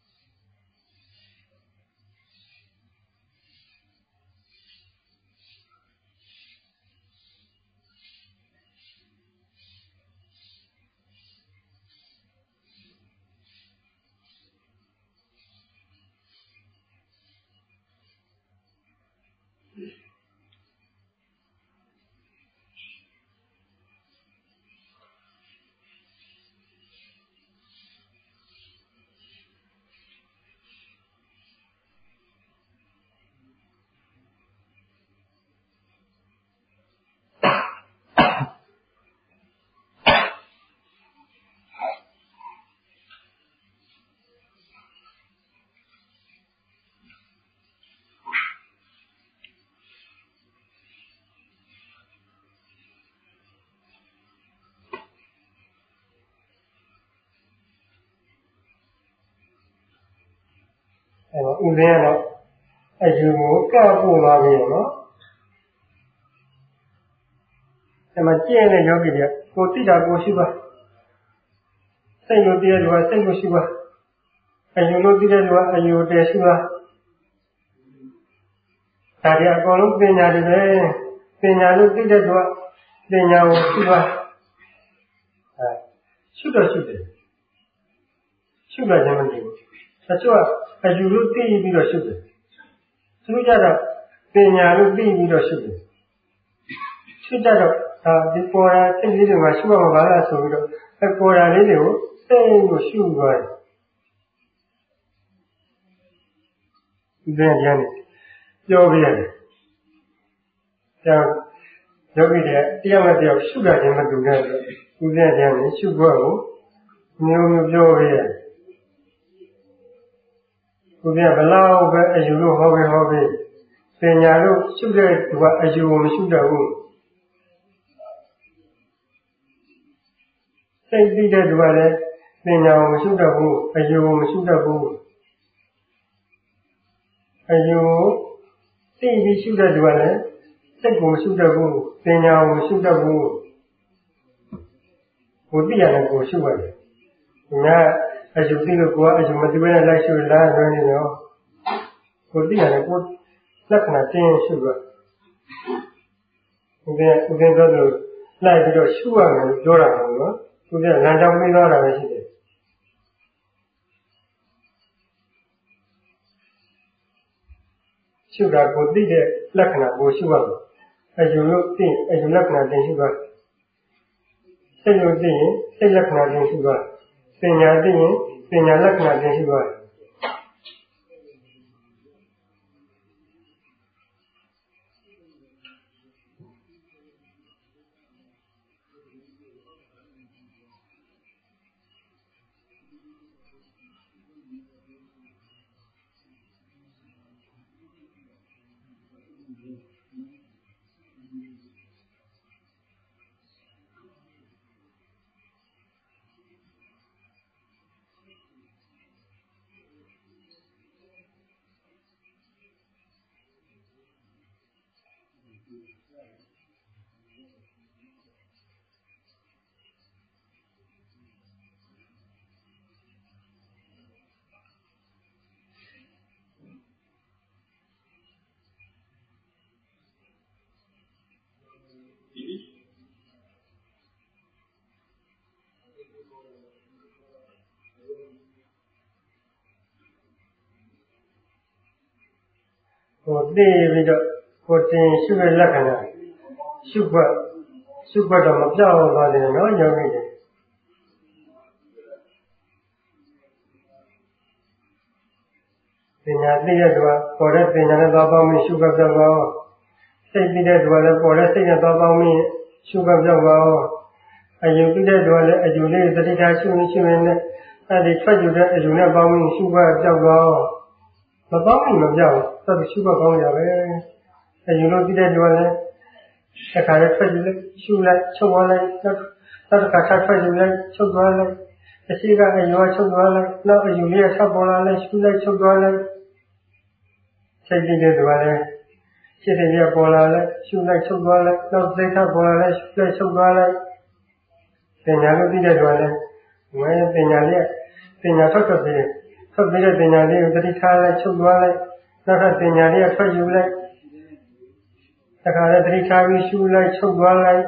အဲ့တော့ဥစဉ်ကတော့အယူကိုကပ်ပို့သွားပြီးတော့အဲ့မှာကျင့်တဲ့ယောဂီတွေကိုသိတာကိုရှိပါစိတ်လို့သိတဲ့လူကစိတ်ကိုရှိပါအယူလို့သိတဲ့လူကအယူတည်းရှိပါဒါကြအကုန်လုံးပညာတွေပဲပညာလို့သိတဲ့လူကပညာကိုရှိပါအဲရှိတော့ရှိတယ်ရှိတော့ခြင်းမသိဘူးတချို့ကအယူလို့သိပြီးတော့ရှိတယ်သူတို့ကြတော့ပညာလို့သိပြီးတော့ရှိတယ်ရှိတတ်တော့ဒါဒီပေါ်တာစိတ်လေးတွေမှာရှိရမှာပါလားဆိုပြီးတော့အပေါ်တာလေးတွေကိုစိတ်ကိုရှုသွားတယ်ဒီပြန်ပြန်ပြောပြရတယ်ကျောင်းယောဂီတွေတရားမတရားရှုတာချင်းမတူတဲ့ဒီပြန်ပြန်ရှုဖို့ကိုမျိုးမျိုးပြောပြရတယ်ကိုပြဘလောက်ပဲအယူလို့ဟောပဲဟောပဲပညာလို့ရှုတဲ့သူကအယူကိုမရှုတတ်ဘူးစိတ်ပြီးတဲ့သူကလည်းပညာကိုမရှုတတ်ဘူးအယူကိုမရှုတတ်ဘူးအယူကိုသိပြီးရှုတဲ့သူကလည်းစိတ်ကိုမရှုတတ်ဘူးပညာကိုမရှုတတ်ဘူးကိုသိရတယ်ကိုရှုရတယ်ဒီကအယူသိလို့ကိုကအယူမသိဘဲနဲ့လိုက်ရှုလားလွယ်နေရောကိုသိရတယ်ကိုလက္ခဏာသိရင်ရှုရဥပ္ပဥပ္ပဆိုလို့လိုက်ပြီးတော့ရှုရမယ်လို့ပြောတာမဟုတ်ဘူးနော်သူကလမ်းကြောင်းပြီးသွားတာပဲရှိတယ်ရှုတာကိုသိတဲ့လက္ခဏာကိုရှုရမယ်အယူလို့သိအယူလက္ခဏာတင်ရှုပါစိတ်လို့သိရင်စိတ်လက္ခဏာတင်ရှုပါပညာသိရင်ပညာလက္ခဏာတင်ရှုပါကိုသိပြီးတော့ကိုတင်ရှုတဲ့လက္ခဏာရှုွက်ရှုွက်တော့မပြောင်းသွားတယ်နော်ယောဂီတွေပညာသိတဲ့သူကပေါ်တဲ့ပညာနဲ့သွားပေါင်းပြီးရှုွက်ပြောင်းသွားစိတ်သိတဲ့သူကလည်းပေါ်တဲ့စိတ်နဲ့သွားပေါင်းပြီးရှုွက်ပြောင်းသွားအယူသိတဲ့သူကလည်းအယူလေးသတိထားရှုနေရှုနေနဲ့အဲဒီထွက်ယူတဲ့အယူနဲ့ပေါင်းပြီးရှုွက်ပြောင်းသွားမပေါင်းရင်မပြောင်းသတ်ရှုွက်ကောင်းရပဲအယူလို့သိတဲ့သူကလည်းတစ်ခါလေးထွက်ယူလိုက်ရှုလိုက်ချုပ်သွားလိုက်နောက်တစ်ခါထပ်ထွက်ယူလိုက်ချုပ်သွားလိုက်အရှိကအယူကချုပ်သွားလိုက်နောက်အယူလေးကဆက်ပေါ်လာလိုက်ရှုလိုက်ချုပ်သွားလိုက်စိတ်သိတဲ့သူကလည်းစိတ်တွေပေါ်လာလိုက်ရှုလိုက်ချုပ်သွားလိုက်နောက်စိတ်ထပေါ်လာလိုက်ရှုလိုက်ချုပ်သွားလိုက်ပညာလို့သိတဲ့သူကလည်းဝဲပညာလေးပညာထွက်ထွက်ပြီးထွက်ပြီးတဲ့ပညာလေးကိုသတိထားလိုက်ချုပ်သွားလိုက်နောက်ထပ်ပညာလေးကထွက်ယူလိုက်တခါလည်းသတိထားပြီးရှုလိုက်ချုပ်သွားလိုက်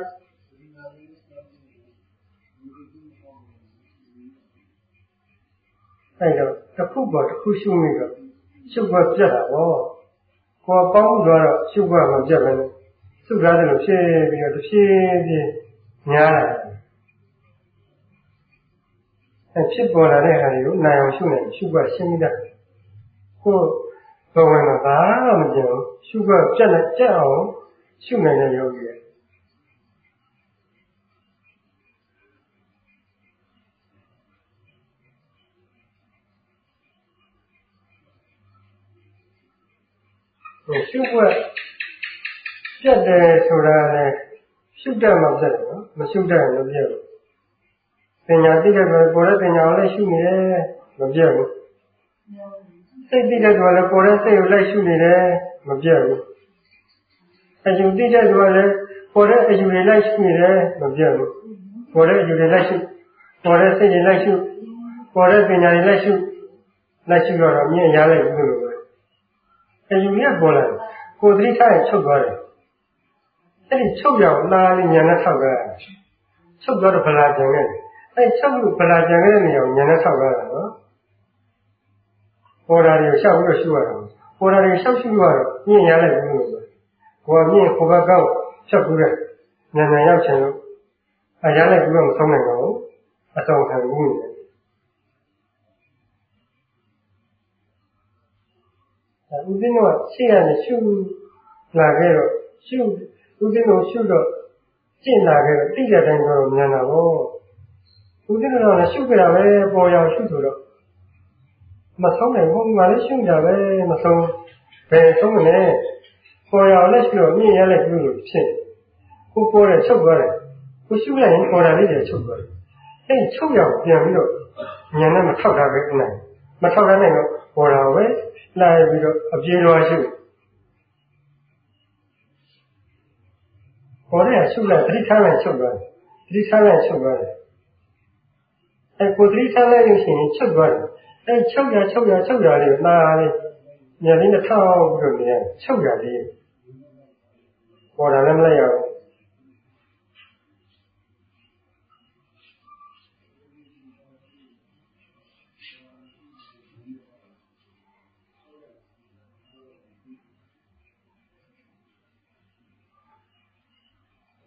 အဲ့တော့တစ်ခုပေါ်တစ်ခုရှုနေတော့ရှုပ်ွက်ပြတ်တာပေါ့ကိုယ်ပေါင်းသွားတော့ရှုပ်ွက်မပြတ်ပဲနဲ့ရှုပ်ထားတယ်လို့ဖြစ်ပြီးတော့တစ်ဖြည်းဖြည်းများလာတယ်အဲ့ဖြစ်ပေါ်လာတဲ့ဟာတွေကိုနိုင်အောင်ရှုနေရှုပ်ွက်ရှင်းပြီးတတ်ကိုယ်ဘဝမှာဘာမှမကြည့်ဘူးရှုပ်ွက်ပြတ်လိုက်ကြက်အောင်ရှုနိုင်တဲ့ယောဂီရဲ့ရှုပ်ွက်ပြတ်တယ်ဆိုတာလည်းရှုတတ်မှပြတ်တယ်နော်မရှုတတ်ရင်မပြတ်ဘူးပညာသိတဲ့ကောပေါ်တဲ့ပညာကိုလည်းရှုနေတယ်မပြတ်ဘူးစိတ်သိတဲ့ကောလည်းပေါ်တဲ့စိတ်ကိုလည်းရှုနေတယ်မပြတ်ဘူးအယူသိတဲ့ကောလည်းပေါ်တဲ့အယူတွေလိုက်ရှုနေတယ်မပြတ်ဘူးပေါ်တဲ့အယူတွေလိုက်ရှုပေါ်တဲ့စိတ်တွေလိုက်ရှုပေါ်တဲ့ပညာတွေလိုက်ရှုလိုက်ရှုတော့မြင်ရလိုက်ဘူးလို့ပဲအယူရပေါ်လာကိုယ်သတိထားရင်ချုပ်သွားတယ်အဲ့ဒီချုပ်ရအောင်နားလေးဉာဏ်နဲ့ထောက်ကြရတယ်ချုပ်သွားတော့ဗလာကြံခဲ့တယ်အဲ့ချုပ်လို့ဗလာကြံခဲ့တဲ့နေရာကိုဉာဏ်နဲ့ထောက်ကြရတယ်နော်ပေါ်တာတွေရှောက်ပြီးတော့ရှုရတာပေါ်တာတွေရှောက်ရှုရတော့မြင်ရလိုက်ဘူးလို့ပဲကိုယ်ကမြင်ကိုယ်ကကောက်ဖြတ်ပြီးတဲ့ဉာဏ်ဉာဏ်ရောက်ချင်လို့အရလိုက်ပြီးတော့မဆုံးနိုင်တော့ဘူးအဆောင်ခံဘူးနေတယ်ဦးဇင်းတို့ကရှေ့ကနေရှုလာခဲ့တော့ရှုဦးဇင်းတို့ရှုတော့ရှင်းလာခဲ့တော့တိတဲ့တိုင်းတော့ဉာဏ်တာပေါ့ဦးဇင်းတို့ကလည်းရှုကြတာပဲပေါ်ရအောင်ရှုဆိုတော့မဆုံးနိုင်ဘူးငါလည်းရှုကြပဲမဆုံးဘယ်ဆုံးမလဲပေါ်ရအောင်လည်းရှုတော့မြင်ရလိုက်ဘူးလို့ဖြစ်ကိုပေါ်တယ်ချုပ်သွားတယ်ကိုရှုလိုက်ရင်ပေါ်တာလေးတွေချုပ်သွားတယ်အဲ့ချုပ်ရအောင်ပြန်ပြီးတော့ဉာဏ်နဲ့မထောက်တာပဲအနိုင်မထောက်တဲ့တော့ပေါ်တာပဲလာပြီးတော့အပြေတော်ရှုပေါ်တဲ့ရှုလိုက်သတိထားလိုက်ချုပ်သွားတယ်သတိထားလိုက်ချုပ်သွားတယ်အဲကိုသတိထားလိုက်လို့ရှိရင်ချုပ်သွားတယ်အဲချုပ်ရချုပ်ရချုပ်ရလေးနားလေးဉာဏ်လေးနဲ့ထောက်ပြီးတော့နေရချုပ်ရလေးပေါ်တာလည်းမလိုက်ရဘူး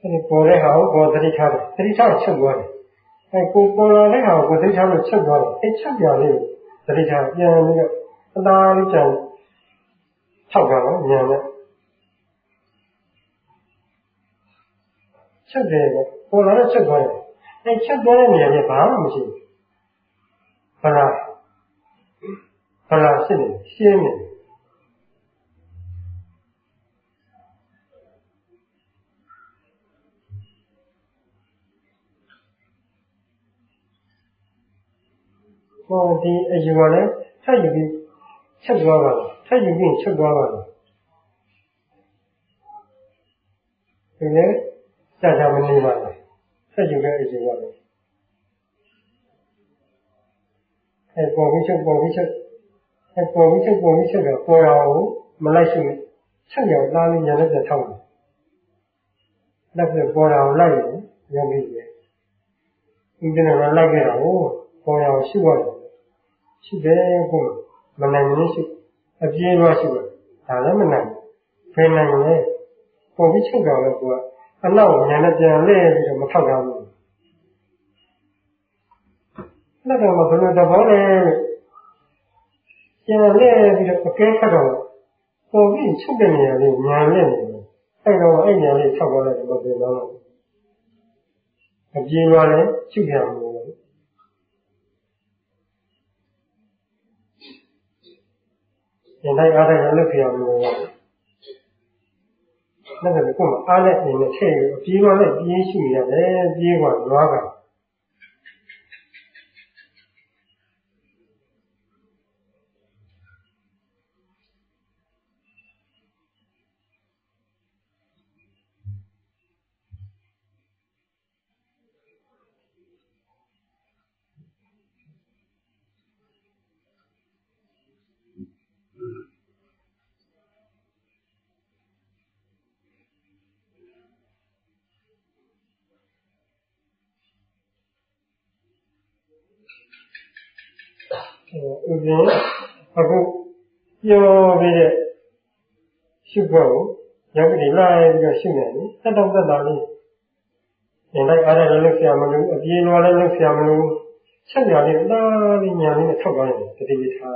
အဲဒီပေါ်တဲ့ဟာကိုပေါ်သတိထားတယ်သတိထားချက်သွားတယ်အဲကိုပေါ်လာတဲ့ဟာကိုသတိထားလို့ချက်သွားတယ်အဲချက်ပြလေးကိုသတိထားပြန်ပြီးတော့အသာလေးပြန်ထောက်တာနော်ဉာဏ်နဲ့ချက်တယ်ပေါ်လာတဲ့ချက်သွားတယ်အဲချက်သွားတဲ့နေရာမှာဘာမှမရှိဘူးဘာလားဘာလားဖြစ်နေရှင်းနေဟောဒီအယူကလည်းဆက်ယူပြီးချက်သွားပါလားဆက်ယူပြီးချက်သွားပါလားဒီလေစတာမနေပါလားဆက်ယူတဲ့အယူကလည်းအဲပေါ်ပြီးချက်ပေါ်ပြီးချက်အဲပေါ်ပြီးချက်ပေါ်ပြီးချက်ကပေါ်ရအောင်မလိုက်ရှိဘူးချက်ရောက်လာပြီးညာနဲ့ပြန်ထောက်တယ်လက်ပြပေါ်ရအောင်လိုက်ရင်ရောပြီးတယ်ဒီကနေ့တော့လိုက်ခဲ့တာကိုပေါ်ရအောင်ရှိရတယ်ရှိတယ်ကိုမနိုင်ဘူးရှိအပြေးတော့ရှိတယ်ဒါလည်းမနိုင်ဖယ်နိုင်လေပေါ်ပြီးချက်တော့လည်းကိုကအနောက်ညာနဲ့ပြန်လဲပြီးတော့မထောက်ကြဘူးလက်ကတော့ဘယ်လိုသဘောလဲကျန်လဲပြီးတော့အကဲခတ်တော့ပေါ်ပြီးချက်တဲ့နေရာလေးညာနဲ့နေတယ်အဲ့တော့အဲ့ညာလေးထောက်သွားလိုက်တော့ဘယ်လိုလဲအပြေးတော့လည်းရှိကြမှာရင်တိုင်းအားတိုင်းလည်းဖြစ်အောင်လို့လည်းလည်းကိုယ်အားနဲ့နေနဲ့ထည့်အပြေးတော့လည်းပြင်းရှိရတယ်ပြေးကလွားကဥပ္ပအခုပြောပြီးတဲ့ရှုဖို့ရောက်ပြီးလာပြီးတော့ရှုနေတယ်တက်တော့တက်တာလေးရင်တိုင်းအားလည်းလုပ်ဆရာမလို့အပြေးလွားလည်းလုပ်ဆရာမလို့ချက်ညာလေးလာလေးညာလေးနဲ့ထောက်သွားတယ်တတိယထား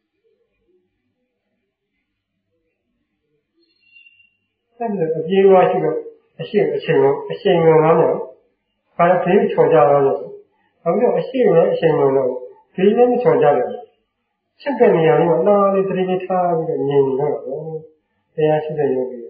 အဲ့ဒါအပြေးလွားရှိတော့အရှိအချိန်ကိုအချိန်ကိုတော့ဘာလို့ဖေးချော်ကြတော့လဲအခုတော့အရှိနဲ့အချိန်ကိုတော့ဖေးလည်းမချော်ကြဘူးချက်တဲ့နေရာလေးမှာလာလေးတတိယထားပြီးတော့ငြိမ်နေတော့တရားရှိတဲ့ယောဂီ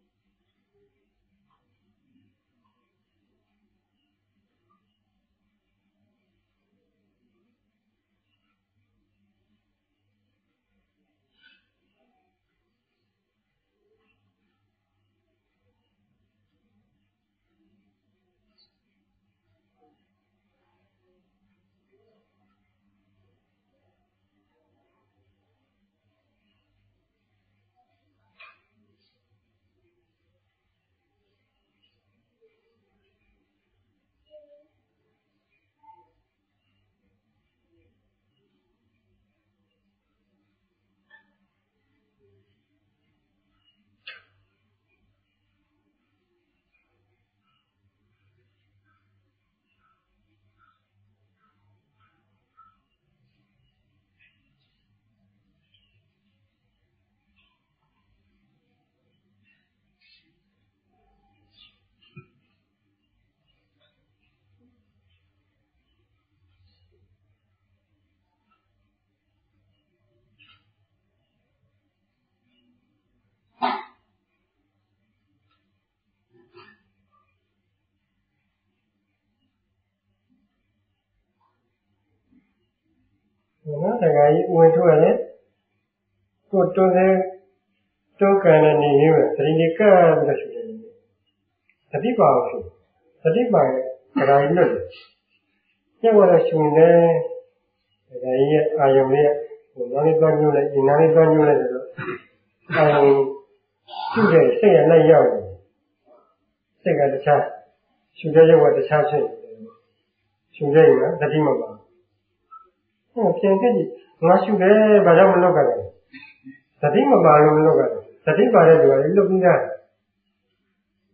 နော်တခါကြီးဝင်ထွက်ရတယ်ကိုတွန်းတဲ့တိုးကန်တဲ့နေရင်းသတိလေးကပ်ပြီးတော့ရှိတယ်သတိပါအောင်သတိပါရဲ့တခါကြီးလွတ်တယ်ကျက်တော့ရှင်နေတခါကြီးရဲ့အာယုံလေးဟိုနားလေးသွားညှို့လိုက်ဒီနားလေးသွားညှို့လိုက်ဆိုတော့အာယုံရှိတဲ့စိတ်ရလိုက်ရောက်တယ်စိတ်ကတခြားရှုတဲ့ရုပ်ကတခြားဖြစ်ရှုတဲ့ရုပ်ကသတိမပါဟိုပြန်ကြည့်ငါရှုတယ်ဘာကြောင့်မလုပ်ကြလဲသတိမပါလို့မလုပ်ကြဘူးသတိပါတဲ့လူကလည်းလွတ်ပြီးသားဟ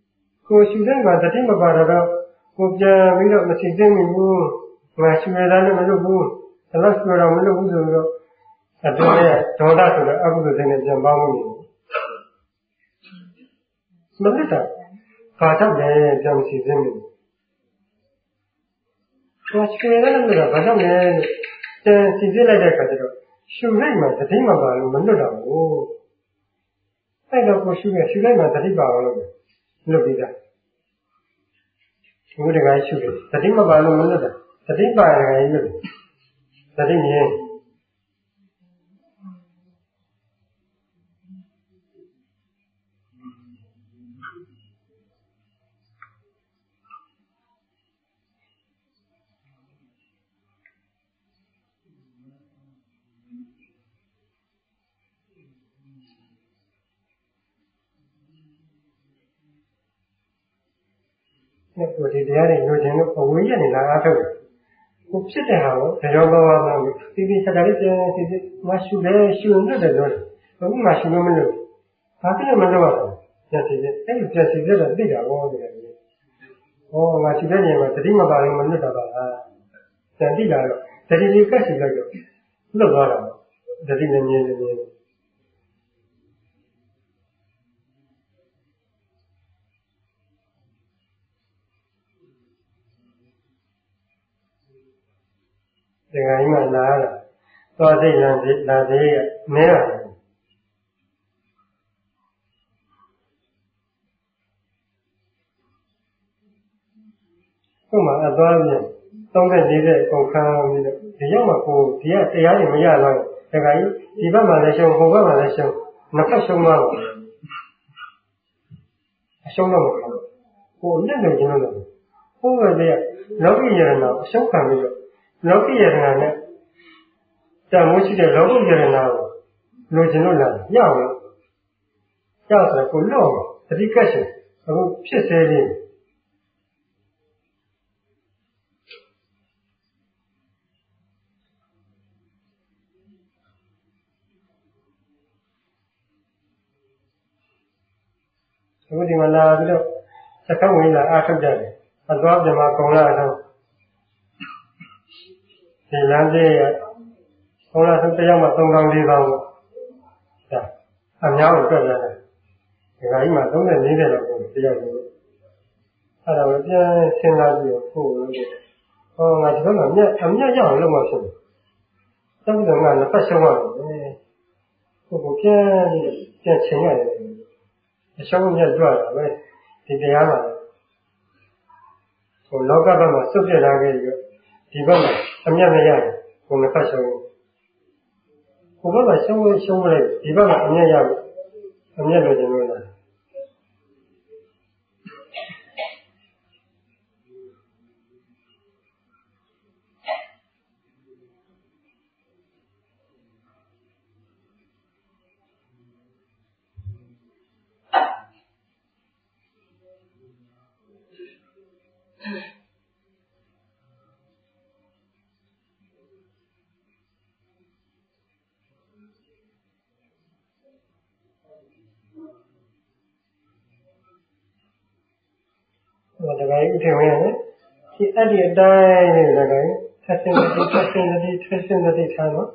ကိုရှုတဲ့မှာတတိမပါတော့ကိုပြန်ပြီးတော့မသိသိမိဘူးငါရှုရတာလည်းမလုပ်ဘူးဒါတော့ရှုရတော့မလုပ်ဘူးဆိုတော့အတွင်းရဲ့ဒေါသဆိုတဲ့အကုသိုလ်စိတ်နဲ့ပြန်ပေါင်းနေတယ်မဖြစ်တာဘာကြောင့်လဲကြောင့်သိသိမိဘူးကိုရှုရတဲ့လည်းဘာကြောင့်လဲတဲ့သိသိလိုက်တဲ့အခါကျတော့ရှုလိုက်မှာတတိမပါလို့မလွတ်တော့ဘူးအဲ့တော့ကိုရှုရရှုလိုက်မှာတတိပါအောင်လို့လွတ်ပြီးသားဘုရားကရှုတယ်တတိမပါလို့မလွတ်တာတတိပါရင်လွတ်တတိမြင်ကိုဒီတရားတွေလိုချင်လို့အဝေးရနေလာအားထုတ်တယ်ကိုဖြစ်တဲ့ဟာကိုကြောဘောဝါမှာဒီဒီစကားလေးပြန်ဒီဒီမရှုတယ်ရှုနေတယ်တော့အခုမှရှုလို့မလို့ဘာဖြစ်လို့မလို့ရလဲပြန်စီတယ်အဲ့ဒီပြန်စီတဲ့တော့သိတာဘောတယ်ဟောငါရှုတဲ့နေရာမှာတတိမပါလို့မလွတ်တာပါလားပြန်သိလာတော့တတိလေးကတ်စီလိုက်တော့လွတ်သွားတာတတိနဲ့မြင်နေမြင်ဒီကနေ့မှလာတာသွားစိတ်လာသေးလာသေးရမဲရတယ်ခုမှအသွားပြန်သုံးတဲ့လေးတဲ့ပုံခန်းပြီးတော့ဒီရောက်မှကိုဒီကတရားတွေမရတော့ဒီကကြီးဒီဘက်မှာလည်းရှုံဟိုဘက်မှာလည်းရှုံနှစ်ဖက်ရှုံသွားတော့အရှုံးတော့မခံဘူးကိုအလက်နဲ့ကျင်းလို့ဟိုဘက်ကလောကီယရဏအရှုံးခံပြီးတော့လောကီယရဏနဲ့တန်မိုးရှိတဲ့လောကုယရဏကိုလိုချင်လို့လားရအောင်ရဆိုကိုလော့တတိကတ်ရှင်အခုဖြစ်သေးတယ်အခုဒီမှာလာပြီးတော့သက္ကဝိလာအားထုတ်ကြတယ်အသွားပြန်မှာကုံလာတော့ဒီလမ်းကြီးရကုံလာဆိုတရားမှာသုံးကောင်းလေးကောင်းပေါ့ဒါအများကိုတွေ့ရတယ်ဒီကကြီးမှာသုံးတဲ့လေးတဲ့တော့ကိုတရားကိုအဲ့ဒါကိုပြန်စဉ်းစားပြီးတော့ပို့လို့ဟောငါဒီဘက်မှာမြတ်အမြတ်ရအောင်လုပ်မှဖြစ်တယ်တက္ကသိုလ်ကနှစ်ပတ်ရှုံးရတယ်ကိုကိုပြန်ပြီးပြန်ချိန်ရတယ်အရှုံးမြတ်ကြွတာပဲဒီတရားမှာဟိုလောကဘက်မှာစွတ်ပြလာခဲ့ပြီးတော့ဒီဘက်မှာအမြတ်မရတယ်ကိုနှစ်ဖက်ရှုံးဟိုဘက်မှာရှုံးလို့ရှုံးမလိုက်ဒီဘက်မှာအမြတ်ရပြီအမြတ်လို့ကျင်လို့လားဒါကလည်းအထင်ဝင်ရတယ်ဒီအဲ့ဒီအတိုင်းနဲ့ဒါကလည်းထပ်စင်တည်းထပ်စင်တည်းထပ်စင်တည်းထားတော့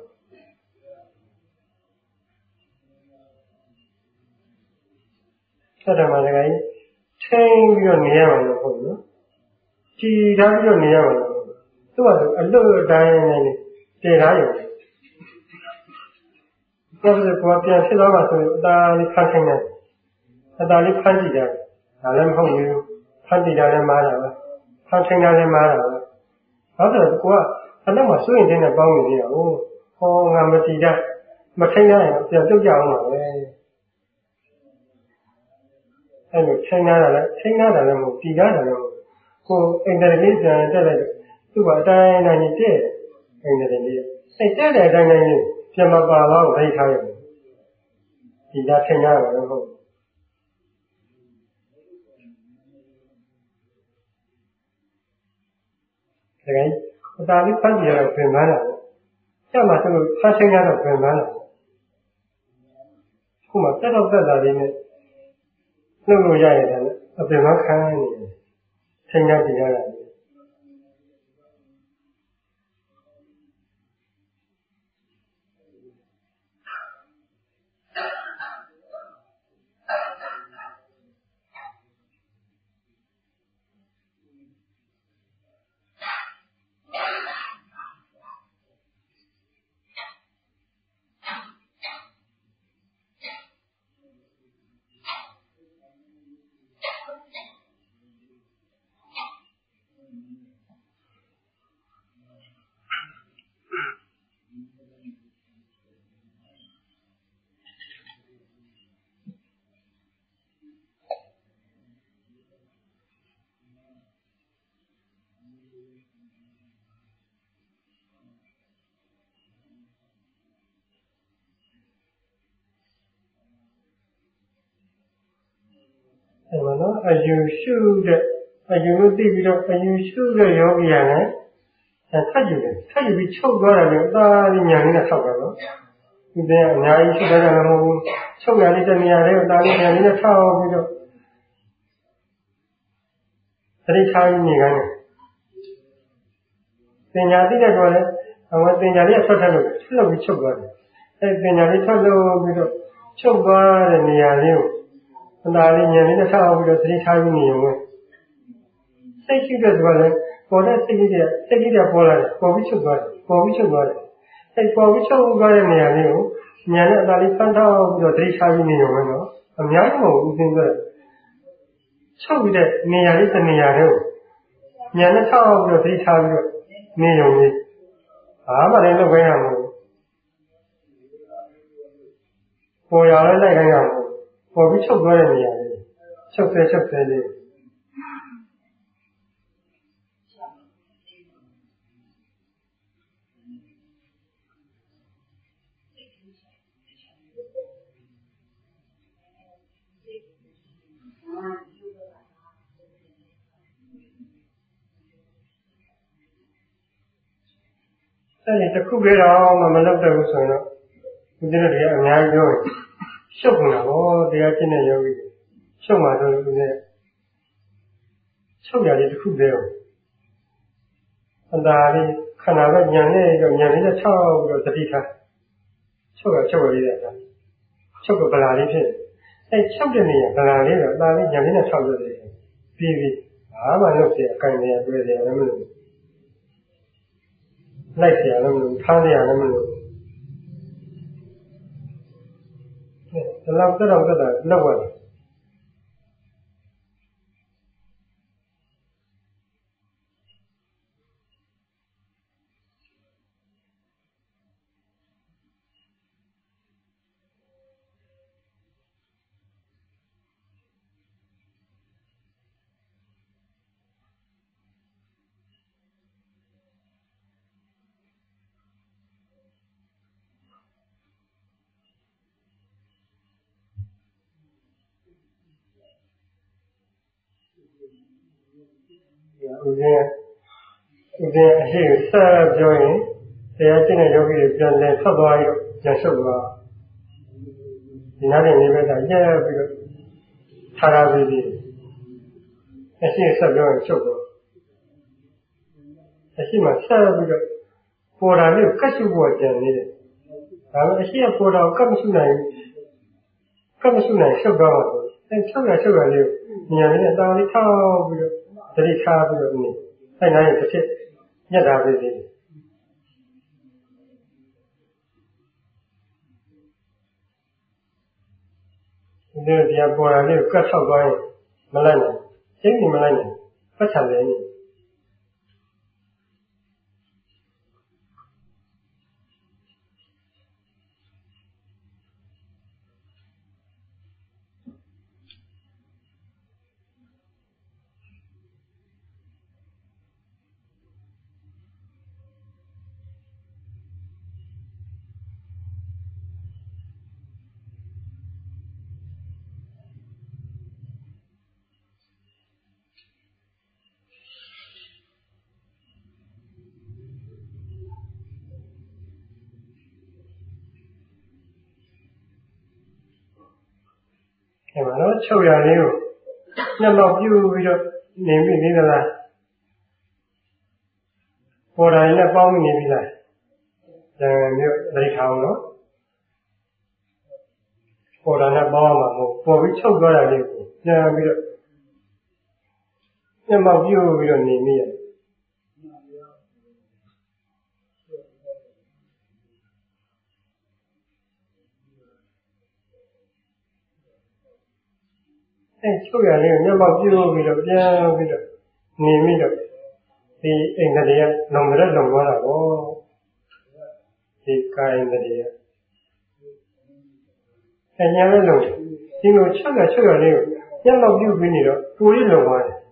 ဆက်တယ်မှာဒါကလည်းထိန်းပြီးတော့နေရမှာလို့ဟုတ်နော်ကြည်ထားပြီးတော့နေရမှာလို့သူ့ကတော့အလွတ်အတိုင်းနဲ့တည်ထားရုံပြောလို့ကိုယ်ပြန်ဖြစ်သွားမှာဆိုရင်အသာလေးဖတ်ခိုင်းတယ်အသာလေးဖတ်ကြည့်တယ်ဒါလည်းမဟုတ်ဘူးဖတ်ကြည့်တာလည်းမှားတာပဲဖတ်ခိုင်းတာလည်းမှားတာပဲဘာလို့လဲကိုကအနောက်မှာစိုးရင်တင်းနဲ့ပေါင်းနေသေးတာဟိုဟောငါမတည်တတ်မခိုင်းရရင်ပြန်တုတ်ကြအောင်ပါပဲအဲ့လိုချိန်နာတာလည်းချိန်နာတာလည်းမဟုတ်တည်တာလည်းမဟုတ်ကိုအင်တာနက်ပြန်တက်လိုက်သူ့ကအတိုင်းအတိုင်းနဲ့တည့်အင်တာနက်လေးစိတ်တက်တဲ့အတိုင်းတိုင်းပြန်မပါတော့ဒိတ်ထားရတယ်ဒီကချိန်နာတာလည်းဟုတ်ဒါကအသာလေးဖတ်ကြည့်ရတော့ပြင်ပန်းတာပေါ့။ဆက်မှာဆိုလို့ဖတ်ချိန်ရတော့ပြင်ပန်းတာ။ခုမှတက်တော့တက်တာလေးနဲ့နှုတ်လို့ရရတယ်လေအပြင်မှာခံနေတယ်ထိန်းရကြရတာအဲ့မှာနော်အယူရှုတဲ့အယူလို့သိပြီးတော့အယူရှုတဲ့ယောဂီရတယ်ထပ်ယူတယ်ထပ်ယူပြီးချုပ်သွားတယ်လို့သာပြီးညာလေးနဲ့ထောက်တာနော်ဒီတဲ့အများကြီးချုပ်တာလည်းမဟုတ်ဘူးချုပ်ရတဲ့နေရာလေးကိုသာပြီးညာလေးနဲ့ထောက်ပြီးတော့သတိထားပြီးနေခိုင်းတယ်ပညာသိတဲ့တော့လေဟိုပညာလေးအထွက်ထက်လို့ဆက်လို့ပြီးချုပ်သွားတယ်အဲ့ပညာလေးထွက်လို့ပြီးတော့ချုပ်သွားတဲ့နေရာလေးကိုအသာလေးဉာဏ်လေးနဲ့ထောက်ပြီးတော့သတိထားပြီးနေရုံပဲစိတ်ရှိတဲ့သူကလည်းပေါ်တဲ့စိတ်ကြီးတဲ့စိတ်ကြီးတဲ့ပေါ်လာတယ်ပေါ်ပြီးချုပ်သွားတယ်ပေါ်ပြီးချုပ်သွားတယ်အဲ့ပေါ်ပြီးချုပ်သွားတဲ့နေရာလေးကိုဉာဏ်နဲ့အသာလေးဖန်ထောက်ပြီးတော့သတိထားပြီးနေရုံပဲနော်အများကြီးမဟုတ်ဘူးသင်ပြောတယ်ချုပ်ပြီးတဲ့နေရာလေးတစ်နေရာလေးကိုဉာဏ်နဲ့ထောက်ပြီးတော့သတိထားပြီးတော့နေရုံလေးဘာမှလည်းလုပ်ခိုင်းရမှာမဟုတ်ပေါ်ရလည်းလိုက်ခိုင်းရမှာပေါ်ပြီးချုပ်သွားတဲ့နေရာလေးချုပ်ဆဲချုပ်ဆဲလေးအဲ့ဒီတစ်ခုလေးတော့မှမလုပ်တော့ဘူးဆိုရင်တော့ဒီနေ့တည်းအများကြီးပြောရင်ရှုပ်နေတာဗောတရားကျင့်တဲ့ယောဂီရှုပ်မှာဆိုလို့ဒီနေ့ရှုပ်ရတယ်တစ်ခုတည်းရောအသာလေးခန္ဓာပဲညံနေတော့ညံလေးနဲ့ချောက်ပြီးတော့သတိထားချုပ်ရချုပ်ရလေးတဲ့ချုပ်ကဗလာလေးဖြစ်အဲချုပ်တဲ့နေရာဗလာလေးတော့အသာလေးညံလေးနဲ့ချောက်ရတယ်ပြီးပြီးဘာမှလုပ်ပြအကင်နေရတွေ့တယ်လည်းမလို့လိုက်ပြလည်းမလို့ထားရလည်းမလို့ဒီလောက်တော့တော့လောက်ရတယ်ဦးဇင်းဦးဇင်းအရှိဆက်ပြောရင်တရားကျင့်တဲ့ယောဂီတွေပြန်လဲထွက်သွားပြီးတော့ပြန်ရှုပ်သွားဒီနားနဲ့နေပဲကရက်ပြီးတော့ထားရပြီးပြီအရှိဆက်ပြောရင်ရှုပ်သွားအရှိမှဆက်ပြီးတော့ပေါ်တာလေးကိုကတ်ရှုဖို့ကြံနေတယ်ဒါပေမဲ့အရှိကပေါ်တာကိုကတ်မရှုနိုင်ကတ်မရှုနိုင်ရှုပ်သွားပါဘူးအဲရှုပ်ရရှုပ်ရလေးကိုဉာဏ်လေးနဲ့တာလေးထောက်ပြီးတော့သတိထားပြီးတော့နေအဲနားရဲ့တစ်ချက်ညက်တာပဲသေးတယ်ဒီတရားပေါ်တာလေးကိုကတ်ဆောက်သွားရင်မလိုက်နိုင်စိတ်ကြီးမလိုက်နိုင်ပတ်ချတယ်နေအဲ့မှာတော့ချုပ်ရလေးကိုမျက်မှောက်ပြုပြီးတော့နေပြီသေးသလားပေါ်တာနဲ့ပေါင်းနေပြီလားဒါမျိုးသတိထားအောင်နော်ပေါ်တာနဲ့ပေါင်းမှာမဟုတ်ပေါ်ပြီးချုပ်သွားတာလေးကိုပြန်ပြီးတော့မျက်မှောက်ပြုပြီးတော့နေမိရအဲချုပ်ရလေးမျက်မှောက်ပြုပြီးတော့ပြန်ပြီးတော့နေမိတော့ဒီအိမ်ကလေးကလုံရလုံသွားတာပေါ့ဒီကာယကလေးကအညာလည်းလုံဒီလိုချုပ်ရချုပ်ရလေးကိုမျက်မှောက်ပြုပြီးနေတော့ကိုယ်လေးလုံသွားတယ်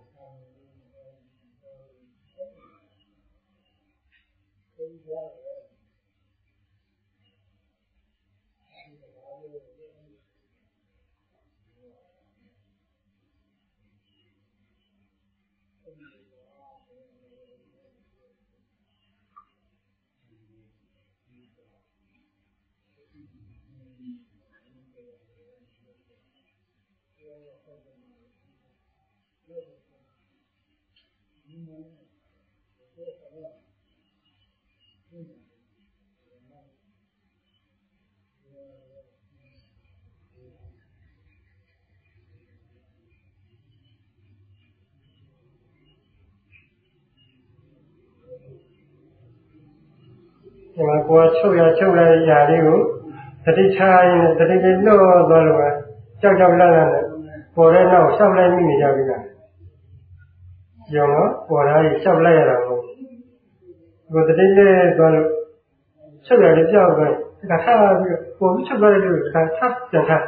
ဒီမှာကိုယ်ချုပ်ရချုပ်လိုက်ရာလေးကိုတတိချာရင်တတိလေးလွတ်သွားလို့ပဲကြောက်ကြောက်လန့်လန့်နဲ့ပေါ်တဲ့နောက်ရှောက်လိုက်မိနေကြပြီလားရောနော်ပေါ်သားကြီးရှောက်လိုက်ရတာမဟုတ်ဘူးကိုယ်တတိလေးသွားလို့ချုပ်ရလေးကြောက်သွားဒါထားပြီးတော့ပေါ်ပြီးချုပ်သွားတဲ့လူကဒါထားပြန်ထား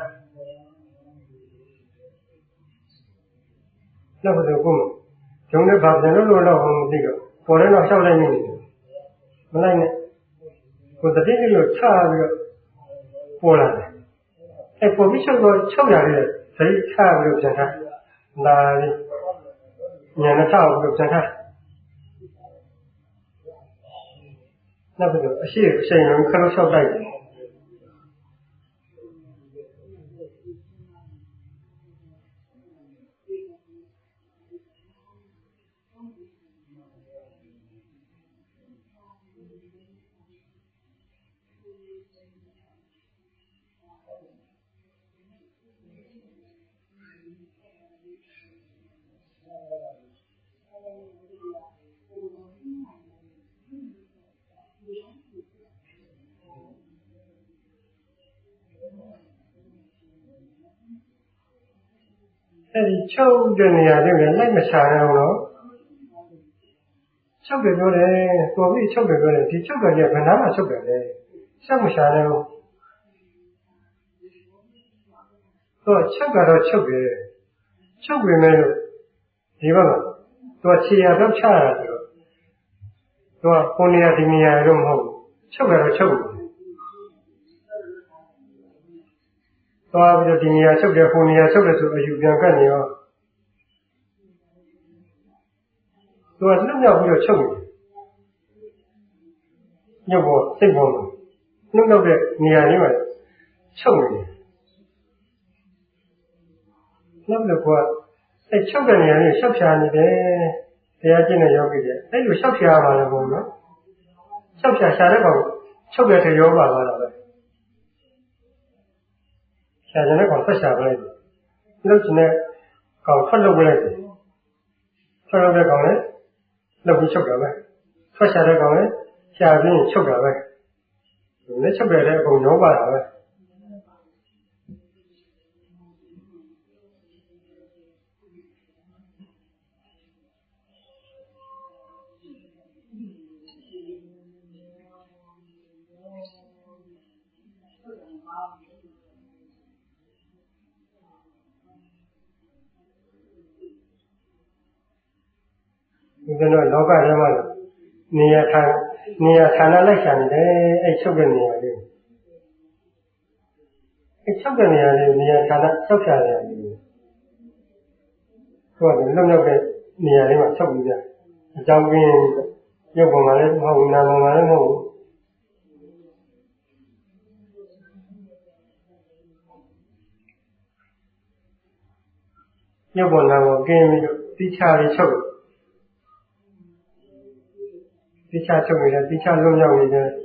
နောက်တော့ကိုယ်ဂျုံနဲ့ဗာပြန်လို့လို့တော့မသိတော့ပေါ်တဲ့နောက်ရှောက်လိုက်မိနေတယ်မလိုက်နဲ့ကိုယ်တတိလေးကိုချပြီးတော့ပေါ်လာတယ်အဲပေါ်ပြီးချုပ်တော့ချုပ်ရလေးသတိချပြီးတော့ပြန်ထားလာပြီးဉာဏ်နဲ့ချပြီးတော့ပြန်ထားနောက်ပြီးတော့အရှိအရှိန်လုံးခလို့လျှောက်တိုက်တယ်အဲ့ဒီချုပ်တဲ့နေရာလေးလည်းလိုက်မချရအောင်တော့ချုပ်တယ်ပြောတယ်ကိုပြီးချုပ်တယ်ပြောတယ်ဒီချုပ်တယ်ကဘယ်နာမှချုပ်တယ်လဲချုပ်မချရအောင်တော့ချုပ်ကတော့ချုပ်တယ်ချုပ်ပေမဲ့လို့ဒီဘက်ကသူကခြေရတော့ချရတာဆိုတော့သူကကိုနေရာဒီနေရာတော့မဟုတ်ချုပ်ကတော့ချုပ်တယ်သွားပြီးတော့ဒီနေရာချုပ်တယ်ကိုနေရာချုပ်တယ်ဆိုအယူပြန်ကတ်နေရောသူကလွတ်မြောက်ပြီးတော့ချုပ်တယ်ညုတ်ပေါ်စိတ်ပေါ်လွတ်မြောက်တဲ့နေရာလေးမှာချုပ်နေတယ်နောက်တော့ကအဲချုပ်တဲ့နေရာလေးရှောက်ချာနေတယ်တရားကျင့်တဲ့ယောဂီတွေအဲ့လိုရှောက်ချာပါလေဘုံနော်ရှောက်ချာရှာတဲ့ကောင်ချုပ်တဲ့တဲ့ယောဂပါပါလားပဲရှာတဲ့ကောင်ဆက်ရှာပလိုက်တယ်လုတ်ချင်တဲ့ကောင်ထွက်လုတ်ပလိုက်တယ်ထွက်လုတ်တဲ့ကောင်လည်းလုတ်ပြီးချုပ်တာပဲဆက်ရှာတဲ့ကောင်လည်းရှာပြီးချုပ်တာပဲလက်ချုပ်တဲ့အကုန်ရောပါတာပဲဒီကတော့လောကထဲမှာနေရာဌာနေရာဌာနလိုက်ရှာနေတယ်အဲ့ချုပ်တဲ့နေရာလေးအဲ့ချုပ်တဲ့နေရာလေးနေရာဌာနချုပ်ချရတယ်ဆိုတော့လုံလောက်တဲ့နေရာလေးမှာချုပ်ပြီးကြအကြောင်းရင်းရုပ်ပုံမှာလည်းမဟုတ်ဘူးနာမ်ပုံမှာလည်းမဟုတ်ဘူးရုပ်ပေါ်နာကိုကင်းပြီးတော့တိချလေးချုပ်တိချချုပ်နေတယ်တိချလွတ်မြောက်နေတယ်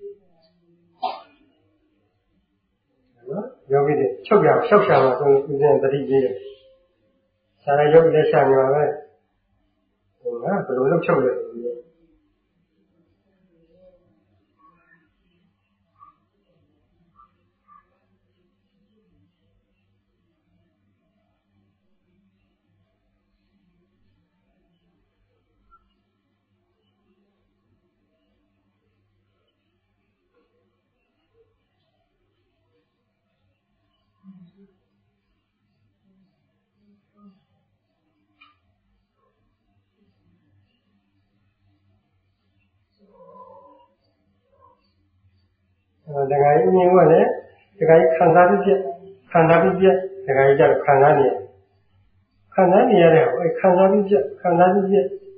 နော်ယောဂီတွေချုပ်ရရှောက်ရှာမှာဆိုရင်ဦးဇင်းတတိကြီးတယ်ဆရာရုပ်လက်ရှာနေပါပဲဟိုကဘယ်လိုလုပ်ချုပ်လဲတခါကြီးမြင်ကလည်းတခါကြီးခံစားပြီးပြခံစားပြီးပြတခါကြီးကျတော့ခံစားနေရခံစားနေရတဲ့ဟိုအဲခံစားပြီးပြခံစားပြီးပြ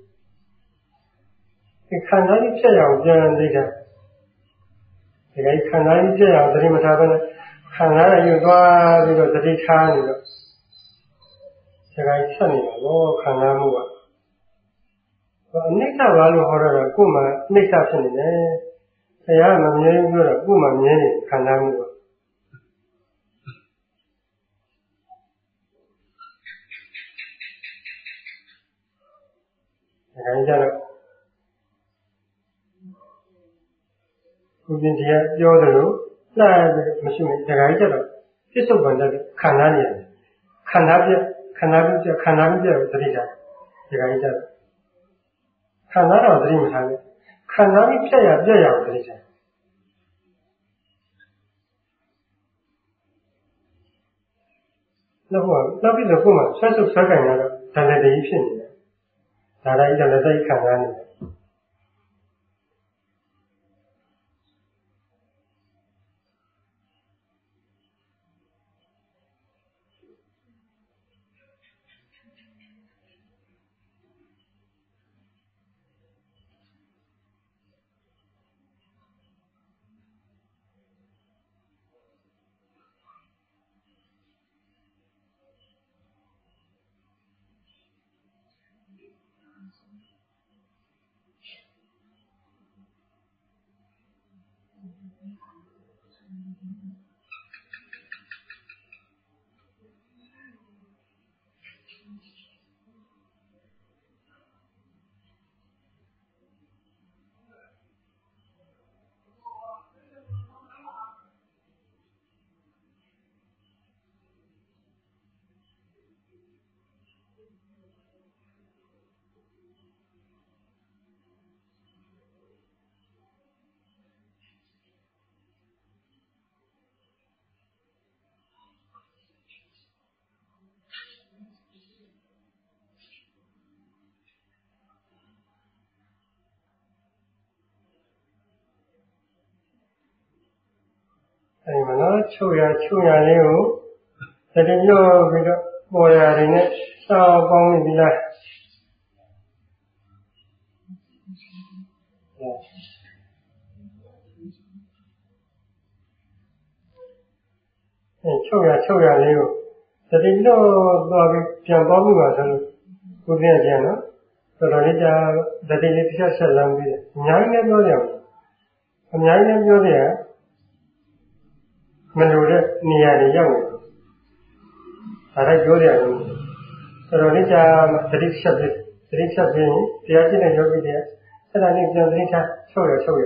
ဒီခံစားပြီးပြရအောင်ပြန်သိတာတခါကြီးခံစားပြီးပြရအောင်သတိမထားဘဲနဲ့ခံစားရယူသွားပြီးတော့သတိထားနေတော့တခါကြီးဆက်နေတာဘောခံစားမှုကအနိစ္စပါလို့ဟောတော့ကိုယ်မှအနိစ္စဖြစ်နေတယ်ဆရာမမြဲဘူးပြောတော့ကိုယ်မှမြဲနေခံစားမှုကဒါကြတော့ဦးဇင်းတရားပြောတယ်လို့လှမ်းမရှိဘူးဒါကြတော့ပြစ္ဆုတ်ပန်တဲ့ခံစားနေတယ်ခန္ဓာပြခန္ဓာပြခန္ဓာပြကိုသတိထားဒါကြတော့ခန္ဓာတော့သတိမထားဘူးခန္ဓာပြီးပြက်ရပြက်ရအောင်သတိထားနောက်တော့နောက်ပြီးတော့ကိုယ်မှဆက်စုပ်ဆက်ကန်ရတော့ဒါလည်းတည်းဖြစ်နေတယ်ဒါလည်းကြလည်းစိတ်ခံစားနေတယ်အဲဒီမှာနော်ချုပ်ရချုပ်ရလေးကိုတတိယပြီးတော့ပေါ်ရတယ်နဲ့စောင်းပေါင်းပြီးလားအဲချုပ်ရချုပ်ရလေးကိုတတိယသွားပြီးပြန်ပေါင်းပြီးပါဆိုလို့ကိုပြည့်ကြနော်တော်တော်လေးကြာတတိယတစ်ချက်ဆက်လမ်းပြီးတယ်အများကြီးလည်းပြောတယ်အများကြီးလည်းပြောတယ်မလိုတဲ့နေရာတွေရောက်နေဒါလည်းပြောရတယ်တော်တော်လေးကြာတတိချက်ပြီးတတိချက်ပြီးတရားကျင့်တဲ့ယောဂီတွေအဲ့ဒါလေးပြန်သိချချုပ်ရချုပ်ရ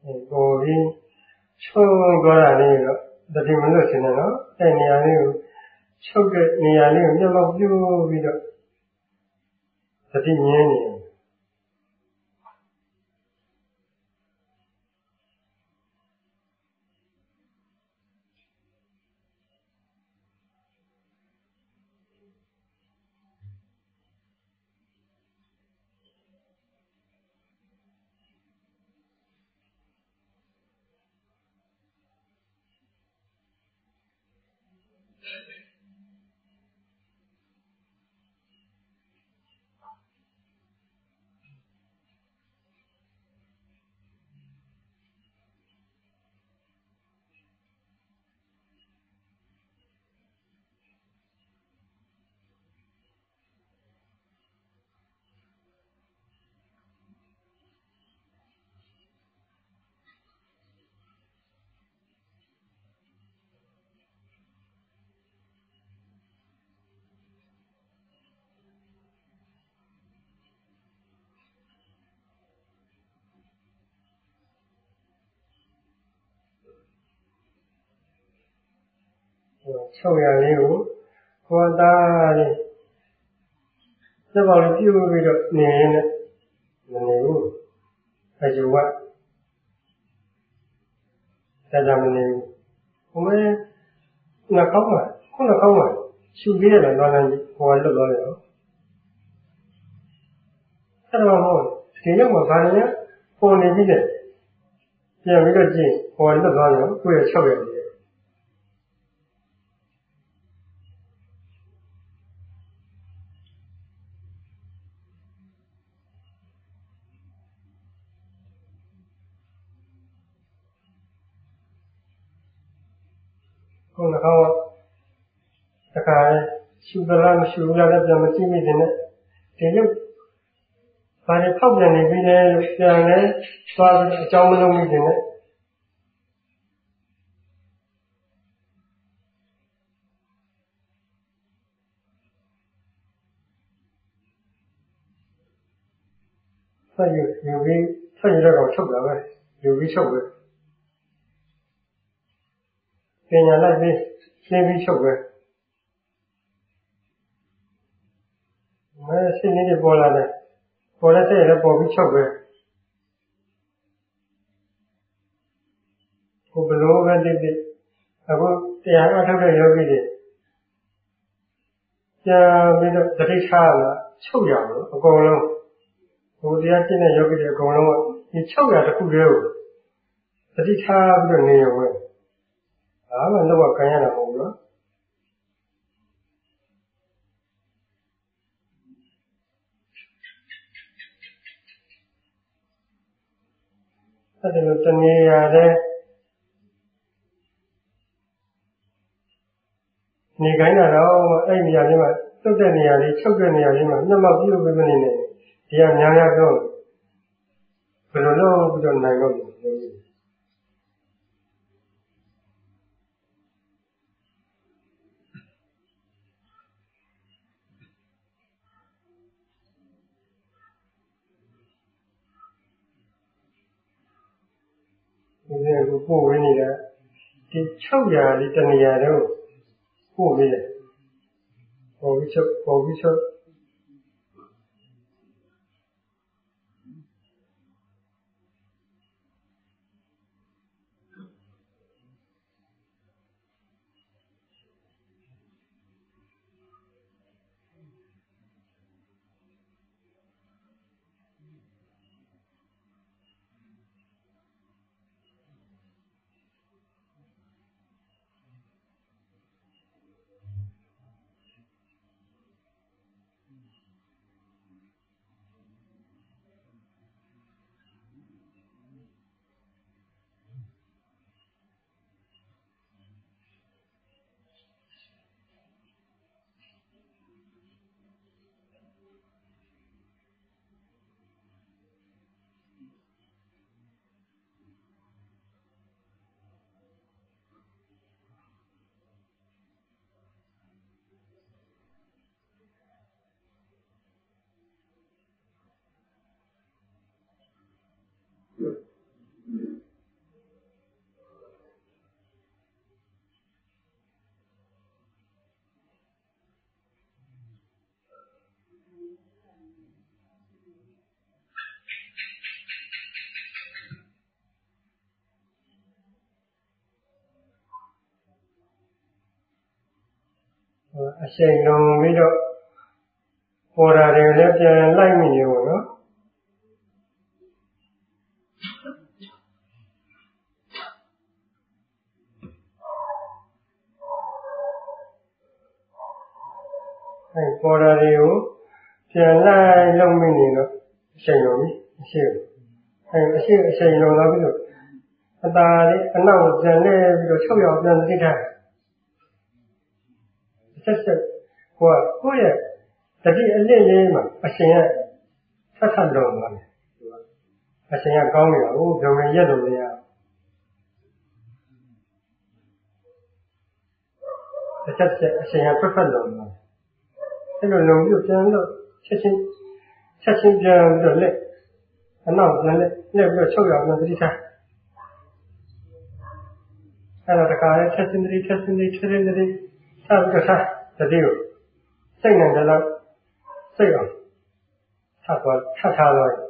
ပေါ်ပြီးချုံသွားတာလေးတော့တတိမလို့ရှင်တယ်နော်အဲ့နေရာလေးကိုချုပ်တဲ့နေရာလေးကိုမျက်မှောက်ပြုပြီးတော့တတိမြင်းနေချုပ်ရလေးကိုခေါ်သားလေးစက်ပေါ်လေးပြုတ်ပြီးတော့နေရင်လည်းမနေဘူးအကျိုးကဒါကြောင့်မနေဘူးဟိုမဲနှာခေါင်းကခုနှာခေါင်းကရှူပေးရတယ်တော့လည်းဟိုကလွတ်သွားတယ်နော်အဲ့တော့ဟိုဒီရုပ်မှာဗာနေရပေါ်နေပြီးတဲ့ပြန်ပြီးတော့ကြည့်ဟိုကလွတ်သွားတယ်ကိုယ့်ရဲ့ချုပ်ရတယ်ခုနှာခေါင်းကတခါရှူသလားမရှူဘူးလားလည်းပြန်မကြည့်မိတဲ့နဲ့ဒီရုပ်ဘာတွေဖောက်ပြန်နေပြီးလဲပြန်လဲသွားပြီးအကြောင်းမလုံးမိတဲ့နဲ့ဆက်ယူယူပြီးဆက်ယူတော့ချုပ်တာပဲယူပြီးချုပ်ပဲပညာလိုက်ပြီးရှင်းပြီးချုပ်ပဲမဲရှင်းနေတယ်ပေါ်လာတယ်ပေါ်တဲ့စိတ်လည်းပေါ်ပြီးချုပ်ပဲဟိုဘလို့ပဲတိတိအခုတရားအထုတ်တဲ့ယောဂီတွေကြာပြီးတော့တတိထားလာချုပ်ရအောင်အကုန်လုံးဟိုတရားကျင့်တဲ့ယောဂီတွေအကုန်လုံးကဒီချုပ်ရတစ်ခုတည်းကိုတတိထားပြီးတော့နေရုံပဲအားမတော့ခံရတာမဟုတ်ဘူးနော်အဲ့ဒါလိုတနေရာတဲ့နေခိုင်းတာတော့အဲ့ဒီနေရာလေးမှာတုတ်တဲ့နေရာလေးချုပ်တဲ့နေရာလေးမှာနှမပြုတ်ပြီးမနေနဲ့ဒီကများများပြောဘယ်လိုလုပ်ပြီးတော့နိုင်တော့လဲဒီကပို့ဝင်းနေတာဒီချုပ်ရာလေးတနေရာတော့ပို့ပြီးတယ်ပေါ်ပြီးချုပ်ပေါ်ပြီးချုပ် a shame no middle or a religion like me, you know. And for a you, can lie long meaning, say no me, say. And say no love. And I know the name of show you the detail. Just what, oh yeah, that is a name, a singer, such a long one. A singer calling, oh, the yellow there. Just a singer preferred one. I don't know you can look, touching, touching the lip. And now the never show you the detail. And the guy testing the testing the testing the the deal. Sing and the love. Say on. Tap on, tap on.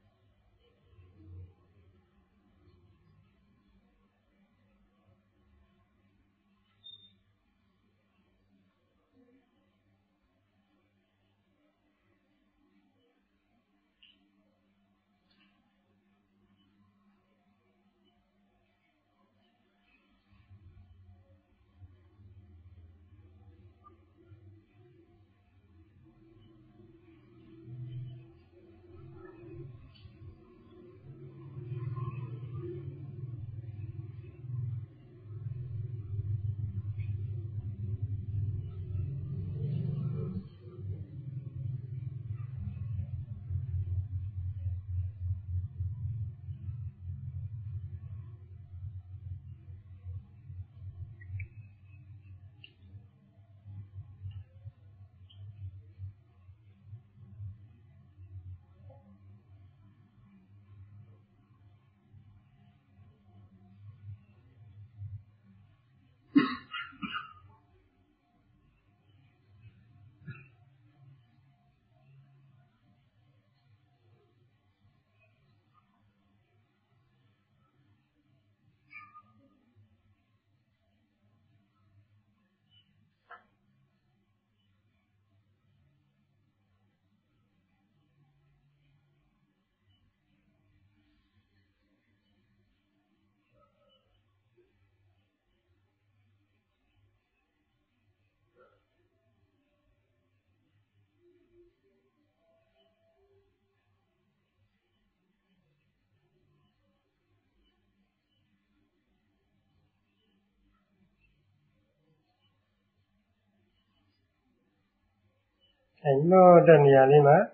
And no, then Yanima.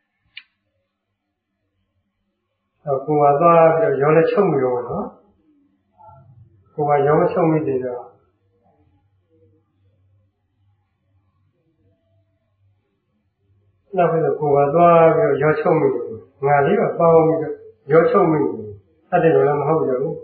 So, who are the Yola Chum, who are Yola Chum, now who are your Chum, Naliva, Bow, your Chum, I didn't know how you.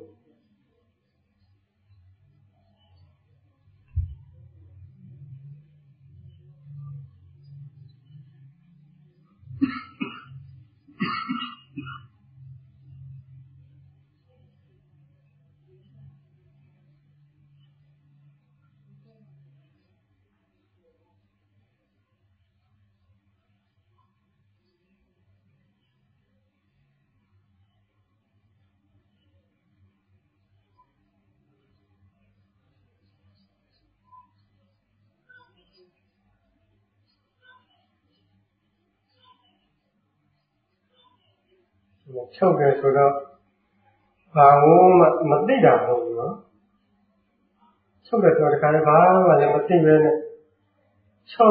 Children, so that I won't Madida, you know. Children, so the Carabao and the Matin, so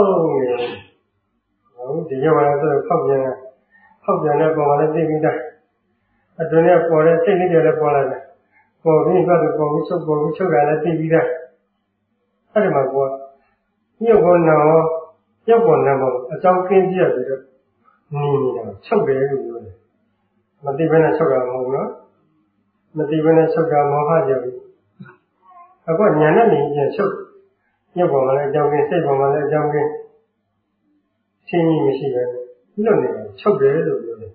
the Yaman Pogana, Pogana, Bonavida. I don't know for a thing in the Polana. For me, got to go so go to Gala T V. I don't know what. You go now, you go now, a talking here. Nina, so very. But even a sugar mono, but even a sugar mohaja. I got Yana in so. You go on a jungle, say, on a jungle. See me, Michigan. No, so very.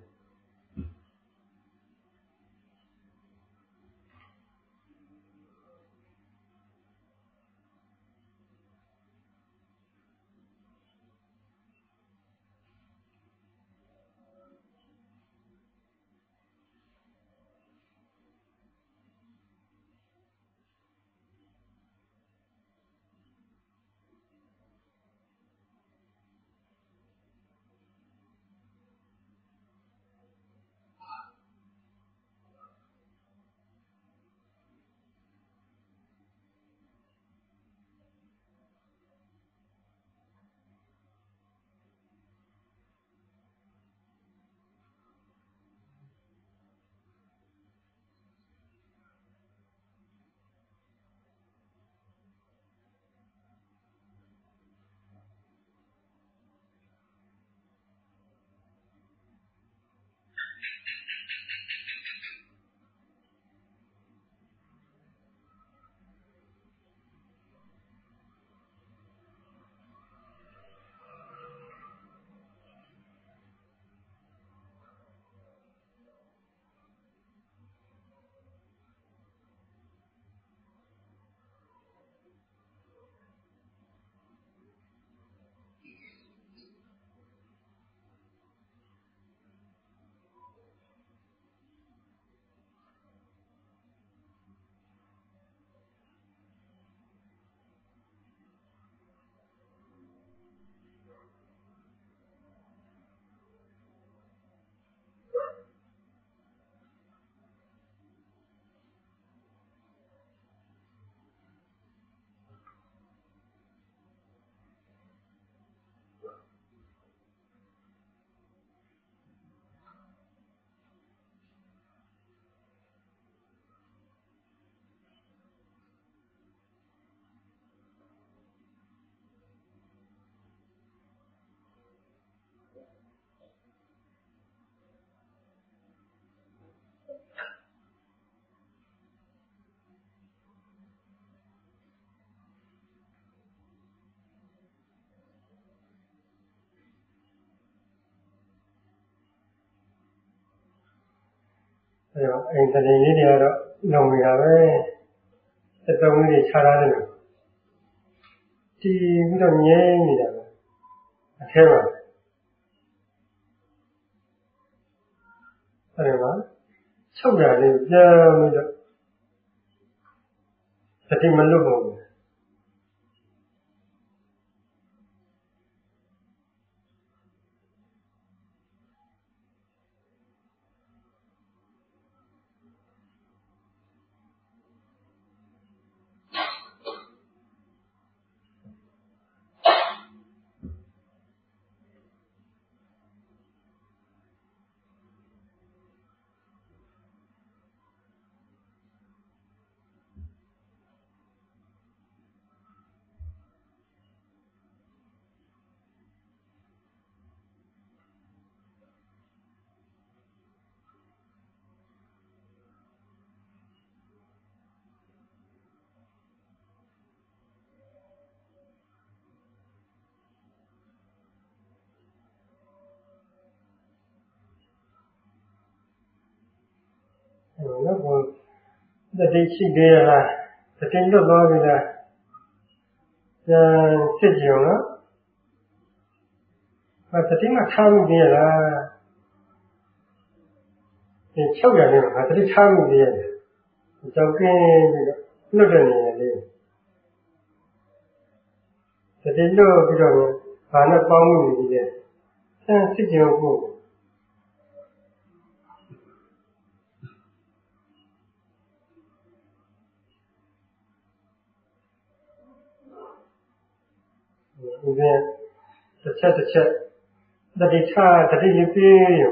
အိမ်တနေလေးတွေကတော့လုံနေတာပဲအတုံးလေးခြားထားတယ်လို့ဒီပြီးတော့ငြင်းနေတာပဲအထဲမှာအဲ့ဒါကချုပ်တာလေးပြန်ပြီးတော့သတိမလွတ်ဘူးနော်ဘုတတိရှိသေးလားတတိလွတ်သွားပြီလားပြန်စစ်ကြုံနော်ဟာတတိမှထားမှုသေးလားဒီချုပ်ရတယ်ဟာတတိထားမှုသေးရတယ်ကြောက်ကင်းပြီးတော့လွတ်တဲ့နေရာလေးတတိလွတ်ပြီးတော့ဘာနဲ့ပေါင်းမှုနေပြီလဲဆန်းစစ်ကြုံဖို့ဒီပြန်တစ်ချက်တစ်ချက်တတိထားတတိလေးပြေးရုံ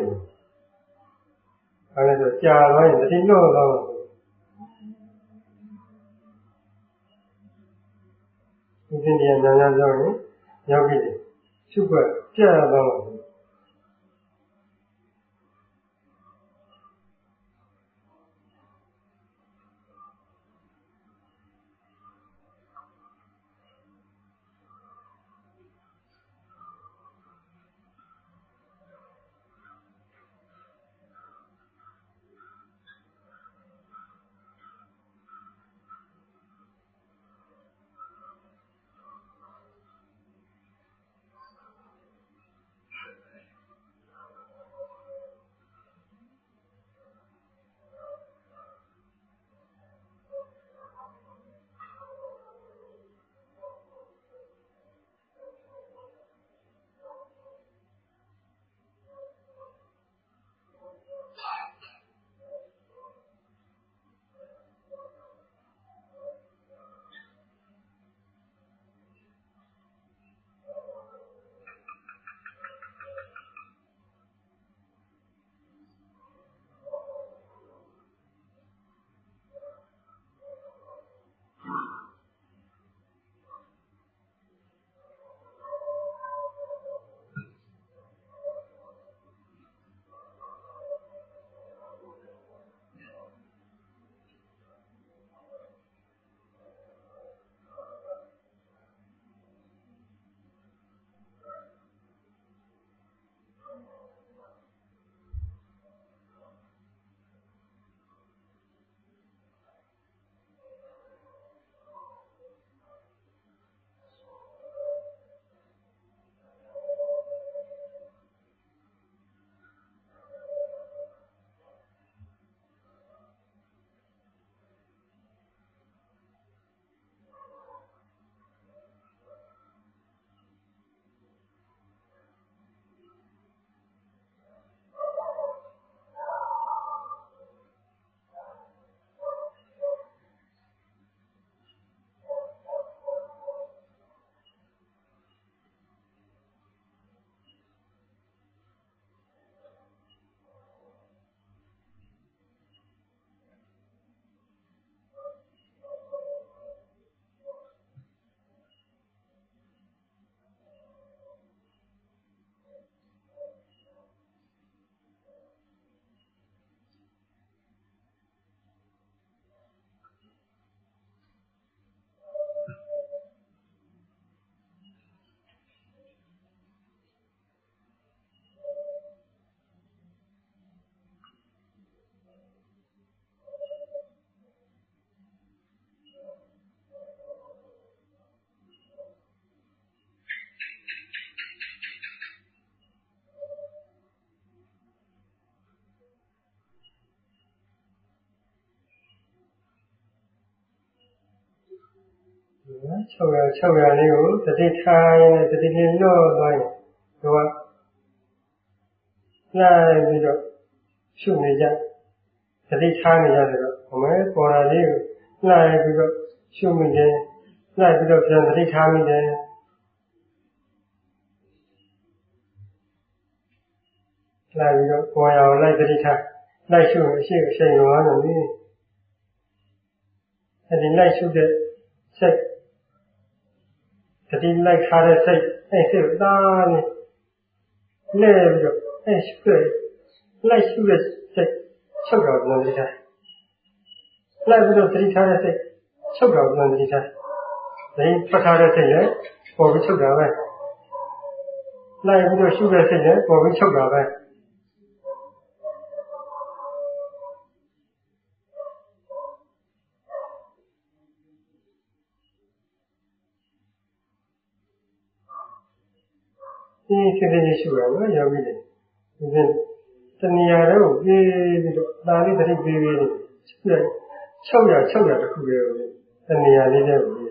အဲဒါဆိုကြာသွားရင်တတိလွတ်သွားမှာဒီပြင်ပြန်ညာညာပြောရင်ရောက်ပြီချုပ်ကကြာသွားမှာချုပ်ရချုပ်ရလေးကိုတတိထိုင်နဲ့တတိလေးလော့သွားရင်သူကလိုက်ပြီးတော့ရှုနေကြတတိထားနေကြတယ်တော့ဘမဲပေါ်လာလေးကိုလိုက်ပြီးတော့ရှုမိတယ်လိုက်ပြီးတော့ပြန်တတိထားမိတယ်လိုက်ပြီးတော့ပေါ်ရအောင်လိုက်တတိထားလိုက်ရှုအရှိအရှိန်လောရတယ်လေအဲဒီလိုက်ရှုတဲ့စိတ်တတိလိုက်ထားတဲ့စိတ်အဲစိတ်သားနေလဲပြီးတော့အဲရှုတဲ့လိုက်ရှုတဲ့စိတ်ချုပ်တော်ပြန်တတိထားလိုက်ပြီးတော့တတိထားတဲ့စိတ်ချုပ်တော်ပြန်တတိထားဒါထွက်ထားတဲ့စိတ်လည်းပေါ်ပြီးချုပ်တာပဲလိုက်ပြီးတော့ရှုတဲ့စိတ်လည်းပေါ်ပြီးချုပ်တာပဲဒီစိတ်လေးရှုရနော်ယောဂီတွေဒီတဏှာတွေကိုပြေးပြီးတော့ဒါလေးတတိပြေးပြေးနေရှုရချုပ်ရချုပ်ရတစ်ခုလေတဏှာလေးတဲ့ကို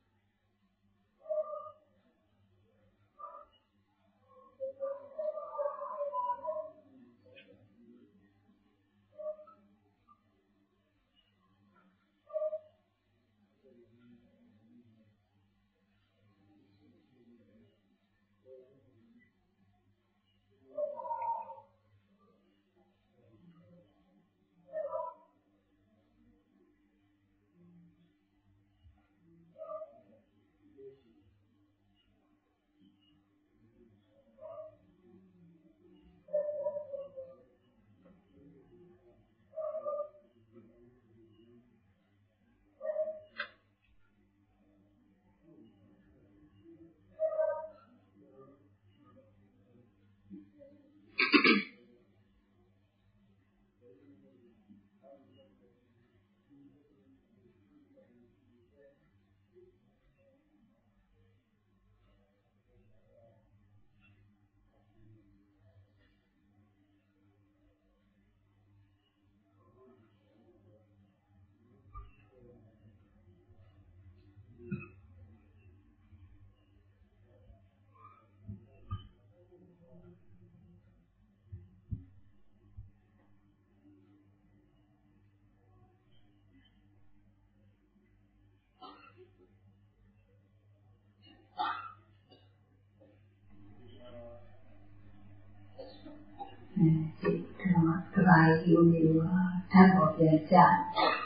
တခါဒီလိုမျိုးကဓာတ်ပေါ်ပြန်ကြတယ်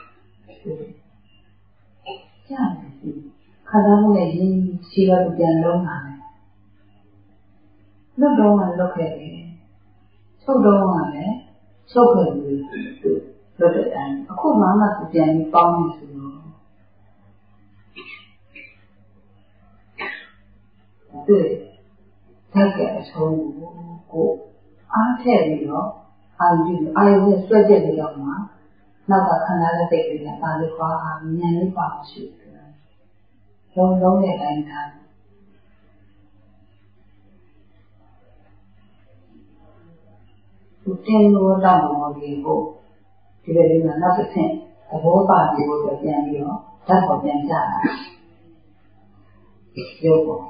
ကြတယ်ခါသားမှုနဲ့ရင်းရှိတော့ပြန်လုံးလာတယ်လွတ်တော့မှလွတ်ခဲ့တယ်ချုပ်တော့မှလည်းချုပ်ခဲ့ပြီးလွတ်တဲ့အတိုင်းအခုမှမှပြန်ပြီးပေါင်းနေဆိုတော့တွေ့ဓာတ်ကအဆုံးကိုအားထည့်ပြီးတော့အာရုံအာရုံနဲ့ဆွဲပြတဲ့ကြောင့်မှာနောက်ကခန္ဓာနဲ့စိတ်တွေကပါလိခွာဉာဏ်လေးပါရှိတယ်။လုံးလုံးနဲ့တိုင်းထားသူတင်လို့တောင်းလို့ဒီကိုဒီလိုလေးကနောက်တစ်ဆင့်သဘောပါပြီးတော့ပြန်ပြီးတော့ဓာတ်ပေါ်ပြန်ကြတာ။ရုပ်ပေါ်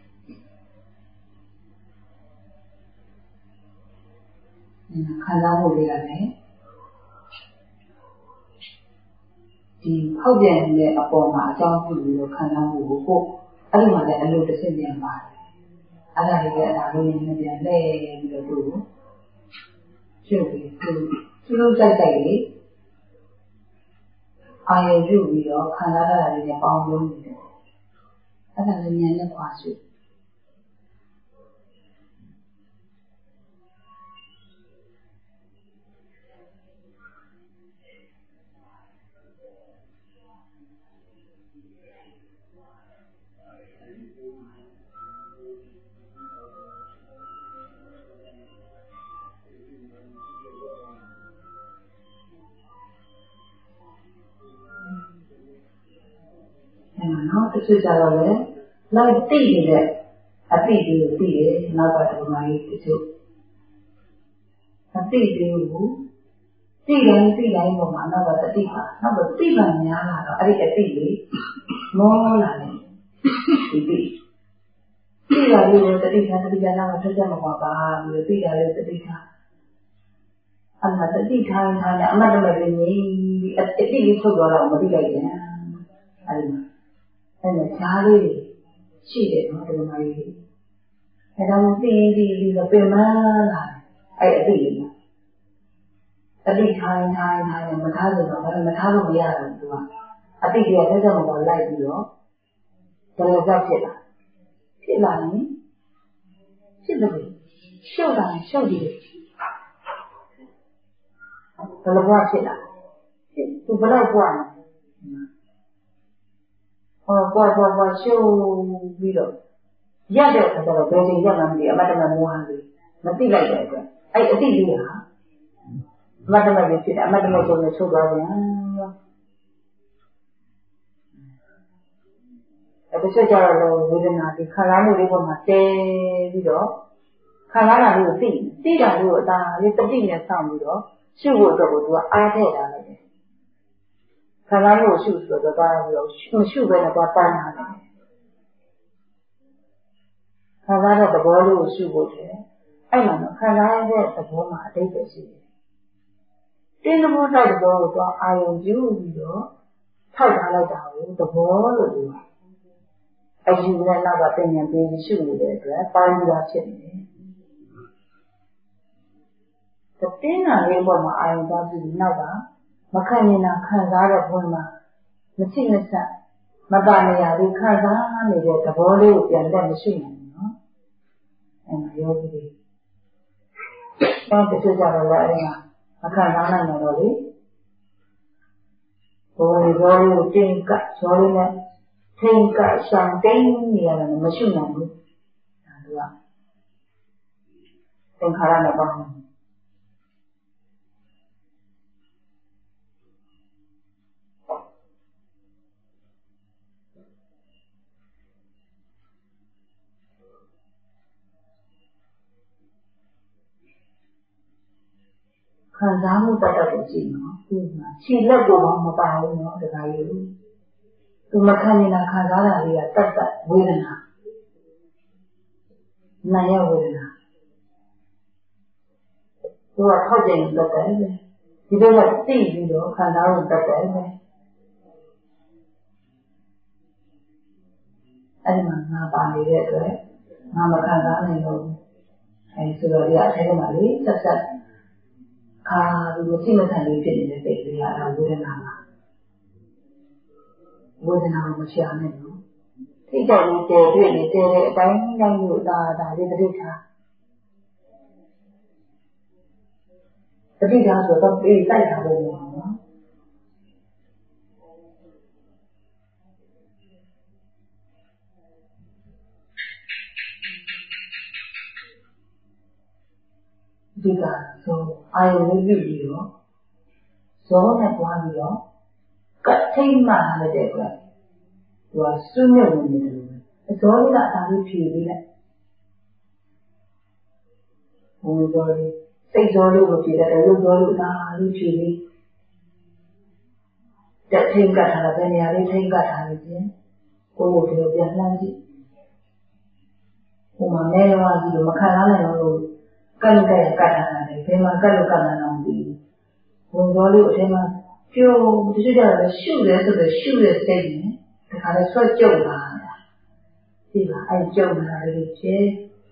ခံစားမှုတွေကလည်းဒီဖောက်ပြန်တဲ့အပေါ်မှာအကြောင်းပြုပြီးတော့ခံစားမှုကိုကိုအဲ့ဒီမှာလည်းအလိုတစ်ဆင့်ပြန်ပါတယ်အဲ့ဒါလေးကအလိုလေးနဲ့ပြန်လဲပြီးတော့သူ့ကိုကျုပ်ပြီးသူသူ့လုံးတိုက်တိုက်လေးအာရုံပြုပြီးတော့ခံစားရတာလေးနဲ့ပေါင်းလို့နေတယ်အဲ့ဒါလည်းဉာဏ်နဲ့ခွာရှုနော်တချို့ကြတော့လေလိုက်သိနေတဲ့အသိလေးကိုသိတယ်နောက်ကဒီမှာလေးတချို့အသိလေးကိုသိတိုင်းသိတိုင်းပေါ်မှာနောက်ကတတိပါနောက်ကသိပါများလာတော့အဲ့ဒီအသိလေးမောလာတယ်ဒီပြီဒီကလေးကိုတတိထားတတိယနာမှာထွက်ကြမှာပါပြီးပြီးတာလေးတတိထားအမှတတိထားထားတယ်အမှတ်တမဲ့လေးနေအတိလေးထုတ်သွားတော့မသိလိုက်ပြန်အဲဒီမှာအဲ့ဒါဈာလေးတွေရှိတယ်နော်ဒီမှာလေးအဲဒါမျိုးသိရင်ဒီဒီပင်မလာအဲ့အတိလေးတတိထားထားထားတယ်မထားလို့တော့မထားလို့မရဘူးသူကအတိတွေကတက်တက်မှာလိုက်ပြီးတော့ဘယ်လိုကြောက်ဖြစ်လာဖြစ်လာရင်ဖြစ်တယ်ရှုပ်တာရှုပ်တယ်ဘယ်လိုကဖြစ်လာသူဘယ်လောက်กว่าဟောกว่ากว่ากว่าရှုပ်ပြီးတော့ရတဲ့အခါကျတော့ဘယ်ချိန်ရက်မှမသိအမတ်တမမောဟလေးမသိလိုက်တဲ့အတွက်အဲ့အတိလေးဟာအမတ်တမလေးဖြစ်တယ်အမတ်တမဆိုလို့ချုပ်သွားပြန်အဲ့ဒါချက်ကြတော့ဝေဒနာဒီခံစားမှုလေးပေါ်မှာတဲပြီးတော့ခံစားတာလေးကိုသိသိတာလေးကိုအသာလေးတတိနဲ့စောင့်ပြီးတော့ရှုဖို့အတွက်ကိုသူကအားထည့်တာလေခံစားမှုကိုရှုဆိုတော့သွားပြီးတော့မရှုဘဲနဲ့သွားပန်းတာလေခံစားတဲ့သဘောလေးကိုရှုဖို့တယ်အဲ့မှာတော့ခံစားရတဲ့သဘောမှာအတိတ်ပဲရှိတယ်တင်းသဘောတိုက်သဘောကိုသွားအာရုံပြုပြီးတော့ထောက်ထားလိုက်တာကိုသဘောလို့ပြောအယူနဲ့နောက်ကပြင်ပြန်ပြီးရှုနေတဲ့အတွက်ပိုင်းပြီးသားဖြစ်နေတယ်။တတင်းနာလေးပေါ်မှာအာရုံသွားပြီးနောက်ကမခံရင်နာခံစားတဲ့ဘဝမှာမချိမဆက်မပါနေရသေးခံစားနေတဲ့သဘောလေးကိုပြန်လက်မရှိနိုင်ဘူးနော်။အဲမှာယောဂီတွေအဲတချို့ကြတော့လည်းအဲဒီမှာမခံစားနိုင်တော့လေဘဝလေးဘောလေးကိုတင်းကပ်ဇောလေးနဲ့ထိန်ကရှောင်တင်းနေရတယ်မရှိနိုင်ဘူးဒါကသင်္ခါရနဲ့ပေါင်းခံစားမှုတတ်တတ်ကိုကြည့်နော်ဒီမှာခြေလက်ကိုမပါဘူးနော်ဒါကလေးသူမခံနေတာခံစားတာလေးကတတ်တတ်ဝေဒနာနာယဝေဒနာသူကထောက်ကျင်တတ်တယ်ပဲဒီလိုကသိပြီးတော့ခံစားလို့တတ်တယ်ပဲအဲ့ဒီမှာငါပါနေတဲ့အတွက်ငါမခံစားနိုင်တော့ဘူးအဲဆိုတော့ဒီအထဲမှာလေဆက်ဆက်ခါပြီးမရှိမခံလေးဖြစ်နေတဲ့စိတ်လေးကဝေဒနာပါဝေဒနာကိုမရှာနဲ့နော်ထိကြိုက်လေးတဲတွေ့နေတဲတဲ့အတိုင်းတိုင်းလို့ဒါဒါလေးတတိထားတတိထားဆိုတော့ပြေးတိုက်တာလို့ပြောနော်ဒီကဆိုအာယုံလေးပြုပြီးတော့ဇောနဲ့ပွားပြီးတော့ကထိတ်မှလာတဲ့အတွက်သူကစွန့်မြုပ်နေတယ်လို့အဇောလေးကဒါလေးဖြေပြီးလိုက်ဘုံဇောလေးစိတ်ဇောလေးကိုဖြေတယ်ရုပ်ဇောလေးဒါလေးဖြေပြီးတက်ထိတ်ကထားတာဘယ်နေရာလေးထိတ်ကထားလို့ချင်းကိုယ်ကိုယ်ပြန်လှမ်းကြည့်ဟိုမှာမဲရွာကြည့်လို့မခံနိုင်လို့ကတ်လို့ကတ်ကတ်ထားတာလေဘယ်မှာကတ်လို့ကတ်လာတော့မသိဘူးဘုံဇောလေးကိုအထဲမှာကျိုးတချို့ကြတော့ရှုတယ်ဆိုတော့ရှုတဲ့စိတ်နဲ့ဒါခါလဲဆွတ်ကြုံလာတာဒီကအဲကြုံလာလေးဖြဲ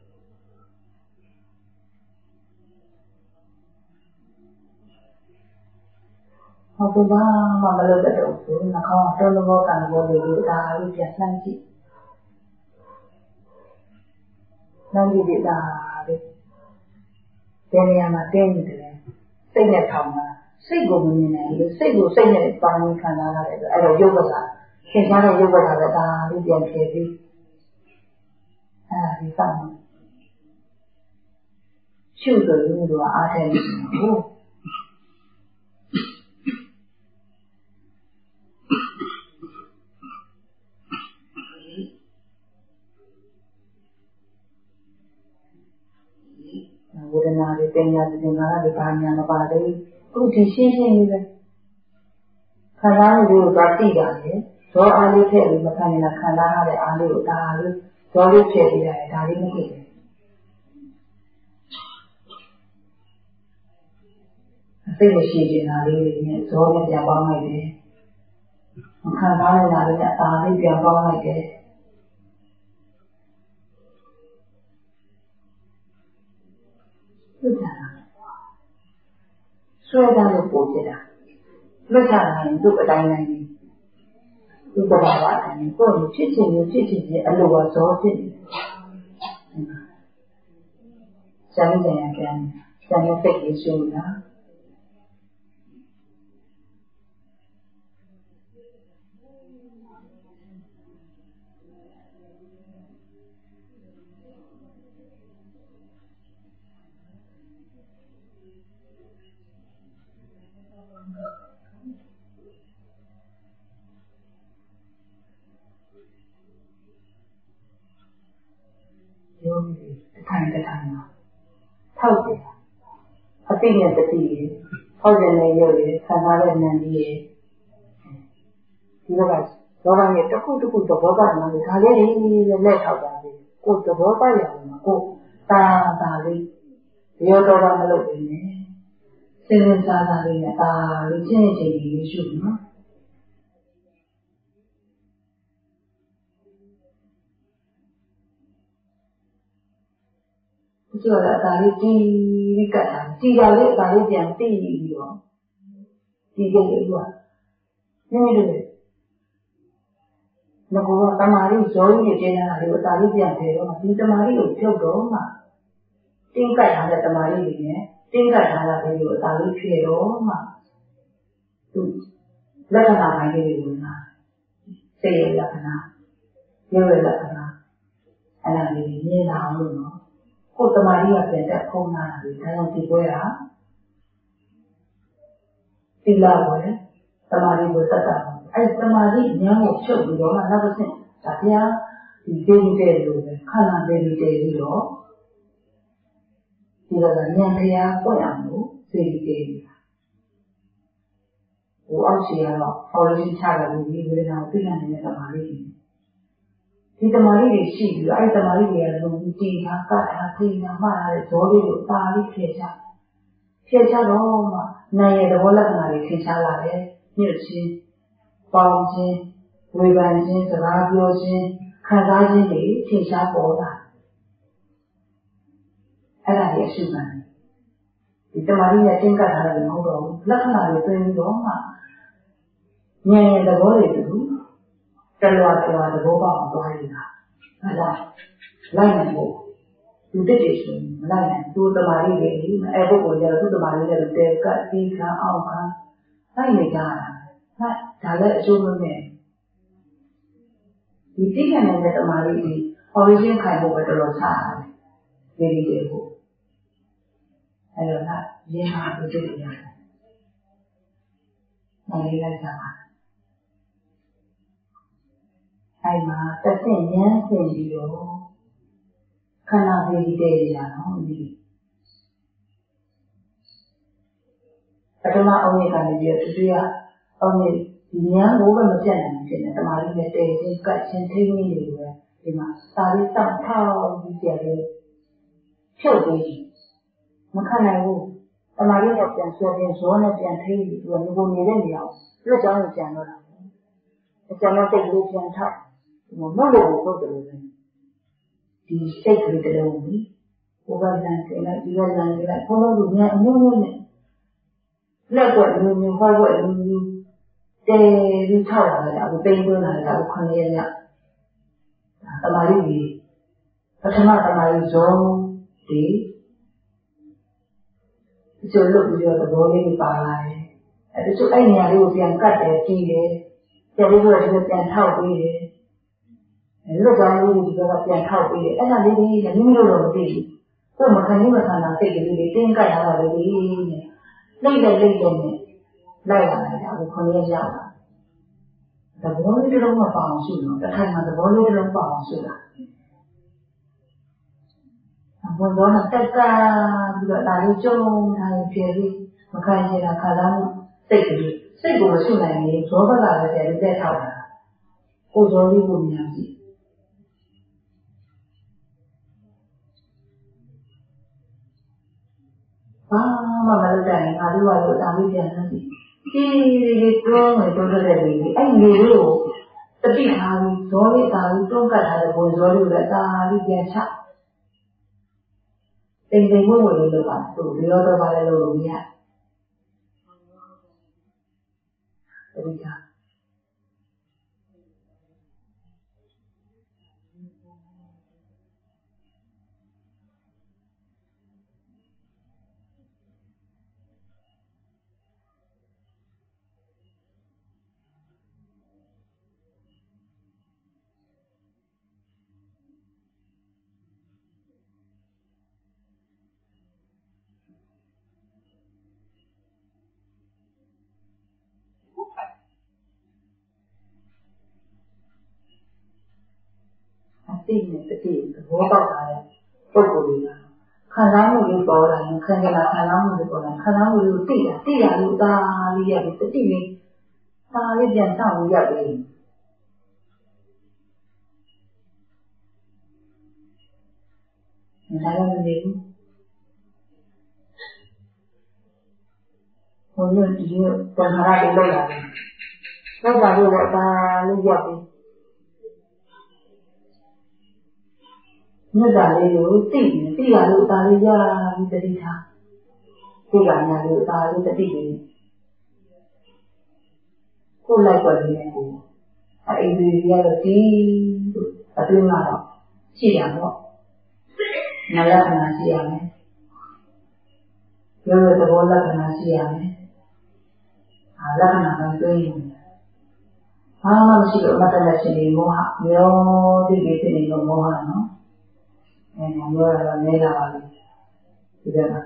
ဟုတ်ကဲ့ပါမမလို့တဲ့တော့ဆိုနှာခေါင်းတော်တော်ကံဘောလေးကိုဒါလေးပြန်လှမ်းကြည့်လှမ်းကြည့်တာလေးဘယ်နေရာမှာတင်းနေတယ်စိတ်နဲ့ထောင်တာစိတ်ကိုမမြင်နိုင်ဘူးစိတ်ကိုစိတ်နဲ့ပါရင်ခံစားရတယ်ဆိုအဲ့တော့ရုပ်ကသာသင်္ခါရရုပ်ကသာပဲဒါလေးပြန်ဖြေပြီးအဲ့ဒါဒီစောင့်ရှုဆိုလို့တော့အားထဲနေဘူးဝေဒနာတွေပညာသင်္ခါရတွေဘာညာမပါသေးဘူးအခုဒီရှင်းရှင်းလေးပဲခံစားမှုတွေကိုသာသိတာလေဇောအားလေးထည့်ပြီးမခံရင်လည်းခံစားရတဲ့အားလေးကိုဒါလေးဇောလေးထည့်ပြီးရတယ်ဒါလေးမဖြစ်ဘူးအသိမရှိနေတာလေးနဲ့ဇောနဲ့ပြန်ပေါင်းလိုက်တယ်မခံစားနေတာလေးနဲ့ဒါလေးပြန်ပေါင်းလိုက်တယ်လွတ်တာဆွဲတာလို့ပို့ဖြစ်တာလွတ်တာရင်သူ့အတိုင်းတိုင်းဒီကဘာဝအတိုင်းကိုယ်ဖြစ်ချင်ဖြစ်ချင်ချင်းအလိုအဇောဖြစ်နေဇာတိဉာဏ်ကံဇာတိစိတ်ကိုရှုတာယောဂီတစ်ထိုင်တစ်ထိုင်မှာထောက်တယ်အသိနဲ့တတိရထောက်တဲ့နေရုပ်ရခံစားတဲ့ဉာဏ်ကြီးရဒီလိုကဘောကနဲ့တစ်ခုတစ်ခုသဘောကမှလည်းဒါလေးလေးလက်ထောက်တာလေကိုယ်သဘောပိုက်ရမှာကိုယ်တာတာလေးရောတော့မလုပ်နေနဲ့စဉ်းစားစားလေးနဲ့ဒါလေးချင်းချင်းလေးရှုနော်ဆိုတော့ဒါလေးတီးပြီးကတ်တာတီးတာလေးဒါလေးပြန်တီးပြီးတော့တီးကြည့်လို့နည်းနည်းလေးငါကတမာရီဇောကြီးကျင်းလာတယ်ဒါလေးပြန်တယ်တော့ဒီတမာရီကိုဖြုတ်တော့မှတင်းကတ်ထားတဲ့တမာရီတွေနဲ့တင်းကတ်ထားတာလေးကိုဒါလေးဖြည့်တော့မှသူလက္ခဏာပိုင်းလေးတွေဝင်လာစိတ်ရဲ့လက္ခဏာရုပ်ရဲ့လက္ခဏာအဲ့ဒါလေးမြင်လာအောင်လို့နော်ကိုယ်တမာရီကပြန်တက်ဖုံးလာတယ်ဒါကြောင့်ဒီပွဲကသီလကိုလည်းတမာရီကိုတတ်တာအဲ့တမာရီဉာဏ်ကိုဖြုတ်ပြီးတော့နောက်တစ်ဆင့်ဒါဘုရားဒီဒေဝီတဲ့လို့ပဲခန္ဓာဒေဝီတဲ့ပြီးတော့ဒီကဉာဏ်တရားပွင့်အောင်လို့ဒေဝီတဲ့ဟိုအောက်ရှိရတော့ဖော်ရင်းချတာလို့ဒီဝေဒနာကိုသိနိုင်တဲ့တမာရီဒီတမာရီတွေရှိပြီးတော့အဲ့တမာရီတွေကလုံးပြီးတည်ထားကတ်ထားသိညာမှားရတဲ့ဇောလေးကိုတာလေးဖြည့်ချဖြည့်ချတော့မှနာရဲ့သဘောလက္ခဏာတွေထင်ရှားလာတယ်ညှစ်ချင်းပေါင်းချင်းဝေဖန်ချင်းစကားပြောချင်းခံစားခြင်းတွေထင်ရှားပေါ်လာအဲ့ဒါတွေအရှိမှန်ဒီတမာရီနဲ့သင်္ကတ်ထားတယ်မဟုတ်တော့ဘူးလက္ခဏာတွေသိပြီးတော့မှဉာဏ်ရဲ့သဘောတွေတူတလွာတလွာသဘောပေါက်အောင်သွားရတာအဲ့ဒါလိုက်နိုင်ဖို့သူတက်တယ်ဆိုရင်မလိုက်နိုင်သူတမာရီတွေအဲ့ပုဂ္ဂိုလ်ကျတော့သူတမာရီတွေတဲကတ်ဒီခံအောင်ခံလိုက်နေကြတာဟာဒါလည်းအကျိုးမမဲ့ဒီသိခံတဲ့တမာရီတွေ origin ခိုင်ဖို့ပဲတော်တော်ချရတယ်ဒီဒီတွေဖို့အဲ့တော့ကရင်းဟာဒီလိုရတယ်နိုင်လိုက်ကြပါအဲ့မှာတက်တဲ့ဉာဏ်ဆင်ပြီးတော့ခန္ဓာပြည်တည်ရအောင်ဒီပထမအုံးရကနေပြီးတော့သူကအုံးရဒီဉာဏ်ကိုပဲမပြတ်နိုင်ဖြစ်နေတမာရီနဲ့တည်ခြင်းကတ်ခြင်းထိန်းနေတယ်ပဲဒီမှာစာလေးတောက်ထောက်ပြီးကြတယ်ဖြုတ်ပြီးမခံနိုင်ဘူးတမာရီနဲ့ပြန်ဆွဲပြီးဇောနဲ့ပြန်ထိန်းပြီးသူကငိုနေတဲ့နေရာကိုလွတ်ကြောင်းကိုပြန်တော့တာအကျဉ်းတော့တိတ်လေးပြန်ထောက်မလို့လို့ပုတ်တယ်လို့ဒီစိတ်ကလေးတလုံးကြီးဘုရားလမ်းကျလိုက်ဒီကလမ်းကျလိုက်ဘုရားကဉာဏ်အမျိုးမျိုးနဲ့လက်ကွက်မျိုးမျိုးဟောကွက်မျိုးမျိုးတဲပြီးထောက်လာတယ်အခုပိန်းသွင်းလာတယ်အခုခဏရရတမာရီကြီးပထမတမာရီဇောဒီဒီလိုလုပ်ပြီးတော့သဘောလေးပါလာတယ်အဲဒါဆိုအဲ့နေရာလေးကိုပြန်ကတ်တယ်ကြည့်တယ်ပြန်ပြီးတော့ဒီလိုပြန်ထောက်ပြီးတယ်အဲလိုကြောင့်လေးဒီကပြန်ထောက်ပြီးတယ်အဲ့ဒါလေးကြီးလည်းမိမိတို့တော့မသိဘူးကိုယ်မခံနိုင်မခံနိုင်စိတ်ကလေးတွေတင်းကတ်လာတာလေးနဲ့လိမ့်လိုက်လိမ့်လိုက်နဲ့လိုက်လာတယ်အခုခဏရရအောင်သဘောလေးတစ်လုံးမပေါအောင်ရှိလို့တစ်ထိုင်မှာသဘောလေးတစ်လုံးပေါအောင်ရှိတာဘုံတော့တက်ကပြီးတော့ဒါလေးကျုံထားရင်ပြေပြီးမခံချင်တာခါသားမှုစိတ်ကလေးစိတ်ကိုမရှိနိုင်ရင်ဇောဘကလည်းတည်းတက်ထောက်တာကိုယ်စောလေးကိုမြင်ကြည့်ဘာမှမလုပ်တိုင်းငါတို့ကတော့တာလေးပြန်နေကြည့်ဒီဒီတွန်းနေတွန်းတဲ့လေအဲ့ဒီလိုတတိဟာကြီးဇောလေးတာကြီးတွန်းကတ်ထားတဲ့ဘုံဇောလေးကိုလည်းတာလေးပြန်ချတိမ်တိမ်ဝှဝင်လေးလုပ်ပါသူဒီရောတော့ပါလဲလို့လို့မရတတိဟာသိနေတဲ့တည်းသဘောပေါက်တာလေပုံကိုယ်ကြီးခံစားမှုလေးပေါ်လာရင်ခံကြတာခံစားမှုလေးပေါ်လာခံစားမှုလေးကိုသိတာသိရလို့ဒါလေးရပြီးတတိလေးဒါလေးပြန်ဆောင်လို့ရတယ်ဒါလည်းမနေဘူးဘုန်းကြီးဒီကံဟာလေးလောက်လာတယ်လောက်ပါလို့တော့ဒါလေးရပြီးမြတ်တာလေးကိုသိနေသိရလို့ဒါလေးရပြီးတတိထားသိကညာလို့ဒါလေးတတိလေးကိုလိုက်ပေါ်နေကိုအဲ့ဒီရတော့ဒီအတွင်းကတော့ရှိရတော့နာလက္ခဏာရှိရမယ်ပြောရတဲ့ဘောလက္ခဏာရှိရမယ်အာလက္ခဏာကတွင်းနေဘာမှမရှိတော့မတတ်တဲ့ရှင်ဒီမောဟမျောတိတိဖြစ်နေလို့မောဟနော်အဲမောဟကတော့နေလာပါလိမ့်ဒီကနေ့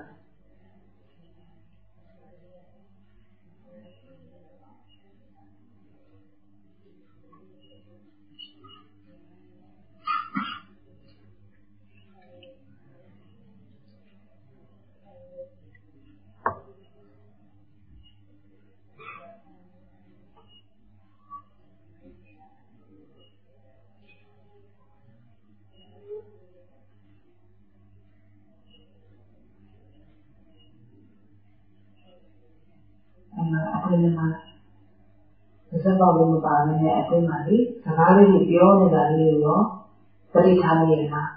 အတွင်းမှာသစ္စာဘုံမပါနဲ့အတွင်းမှာလေစကားလေးကိုပြောနေတာလေးရောပရိထားနေလား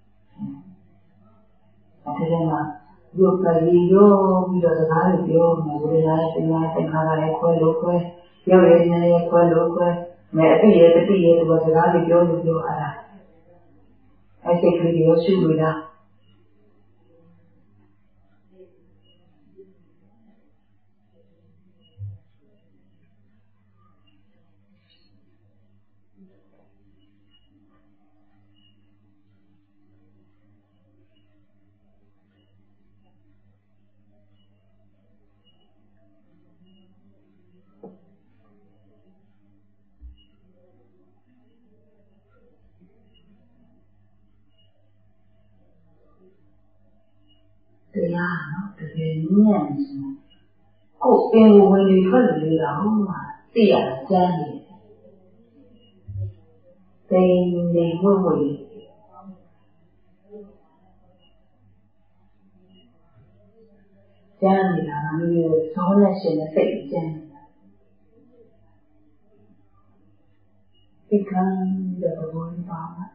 အတွင်းမှာရုပ်ကလေးရောပြီးတော့စကားလေးပြောနေဝိညာဉ်ရဲ့တရားသင်္ခါရရဲ့ခွဲလို့ခွဲရုပ်ရဲ့ဉာဏ်ရဲ့ခွဲလို့ခွဲမဲ့အတိရဲ့တတိရဲ့ဒီစကားလေးပြောလို့ပြောအားလားအဲ့ဒီကလေးရောရှိလို့လားတရားနော်တကယ်ဉာဏ်ရှင်ကိုယ်ပင်ဝင်လေထွက်လေတော့မှသိရတာကျမ်းနေသိနေဝှဝှကျမ်းနေတာကမျိုးသောနဲ့ရှင်နဲ့စိတ်ကျမ်းနေတာဒီကံတဲ့ဘဝလေးပါမှာ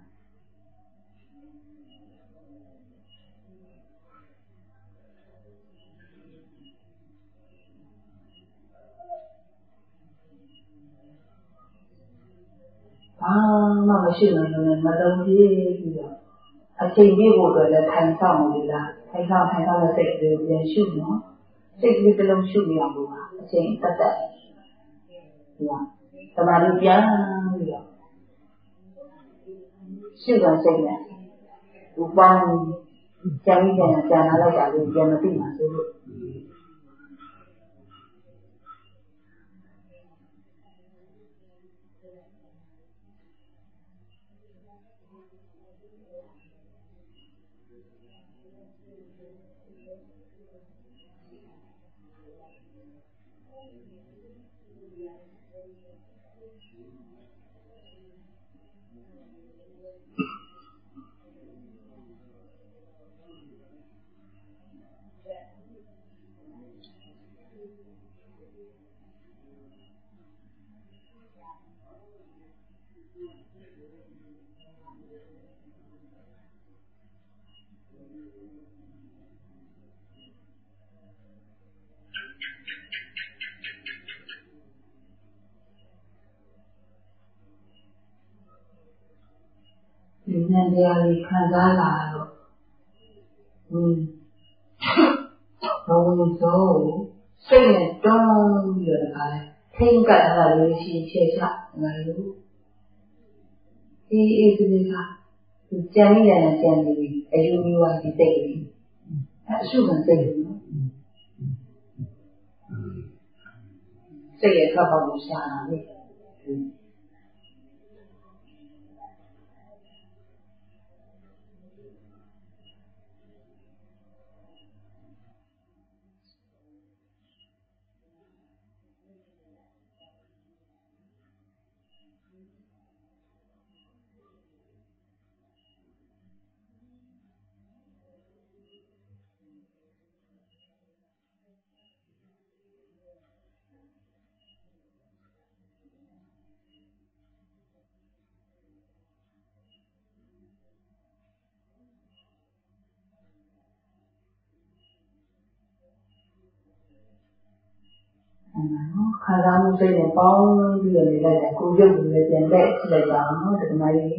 ဘာမှမရှိနိုင်လို့မလုံးပြေးပြီးတော့အချိန်ပြည့်ဖို့အတွက်လည်းထိုင်ဆောင်နေလားထိုင်ဆောင်ထိုင်ဆောင်တဲ့စိတ်ကလေးကိုပြန်ရှုနော်စိတ်ကလေးတစ်လုံးရှုနေအောင်ပါအချိန်တက်တက်ဒီကသမာဓိပြန်ပြီးတော့ရှုတဲ့စိတ်နဲ့ဒီပေါင်းကြံကြံကြံလာလိုက်တာလေးပြန်မသိမှဆိုလို့ဉာဏ်တရားလေးခံစားလာတော့ဟင်းဘဝဆိုစိတ်နဲ့တွန်းပြီးတော့ဒါလည်းထိမ့်ကပ်လာလို့ရှိရင်ချေချငါလို့အေးအေးဒီကဒီကြံရတဲ့ကြံနေအယူမျိုးဝါဒီစိတ်လေးအရှုခံစိတ်နော်စိတ်ရဲ့ခပ်ပေါက်ကိုရှာတာလေခံစားမှုစိတ်နဲ့ပေါင်းပြီးတော့နေလိုက်တာကိုရုပ်ကိုလည်းပြန်လက်ကြည့်လိုက်ပါနော်ဒီမှာလေး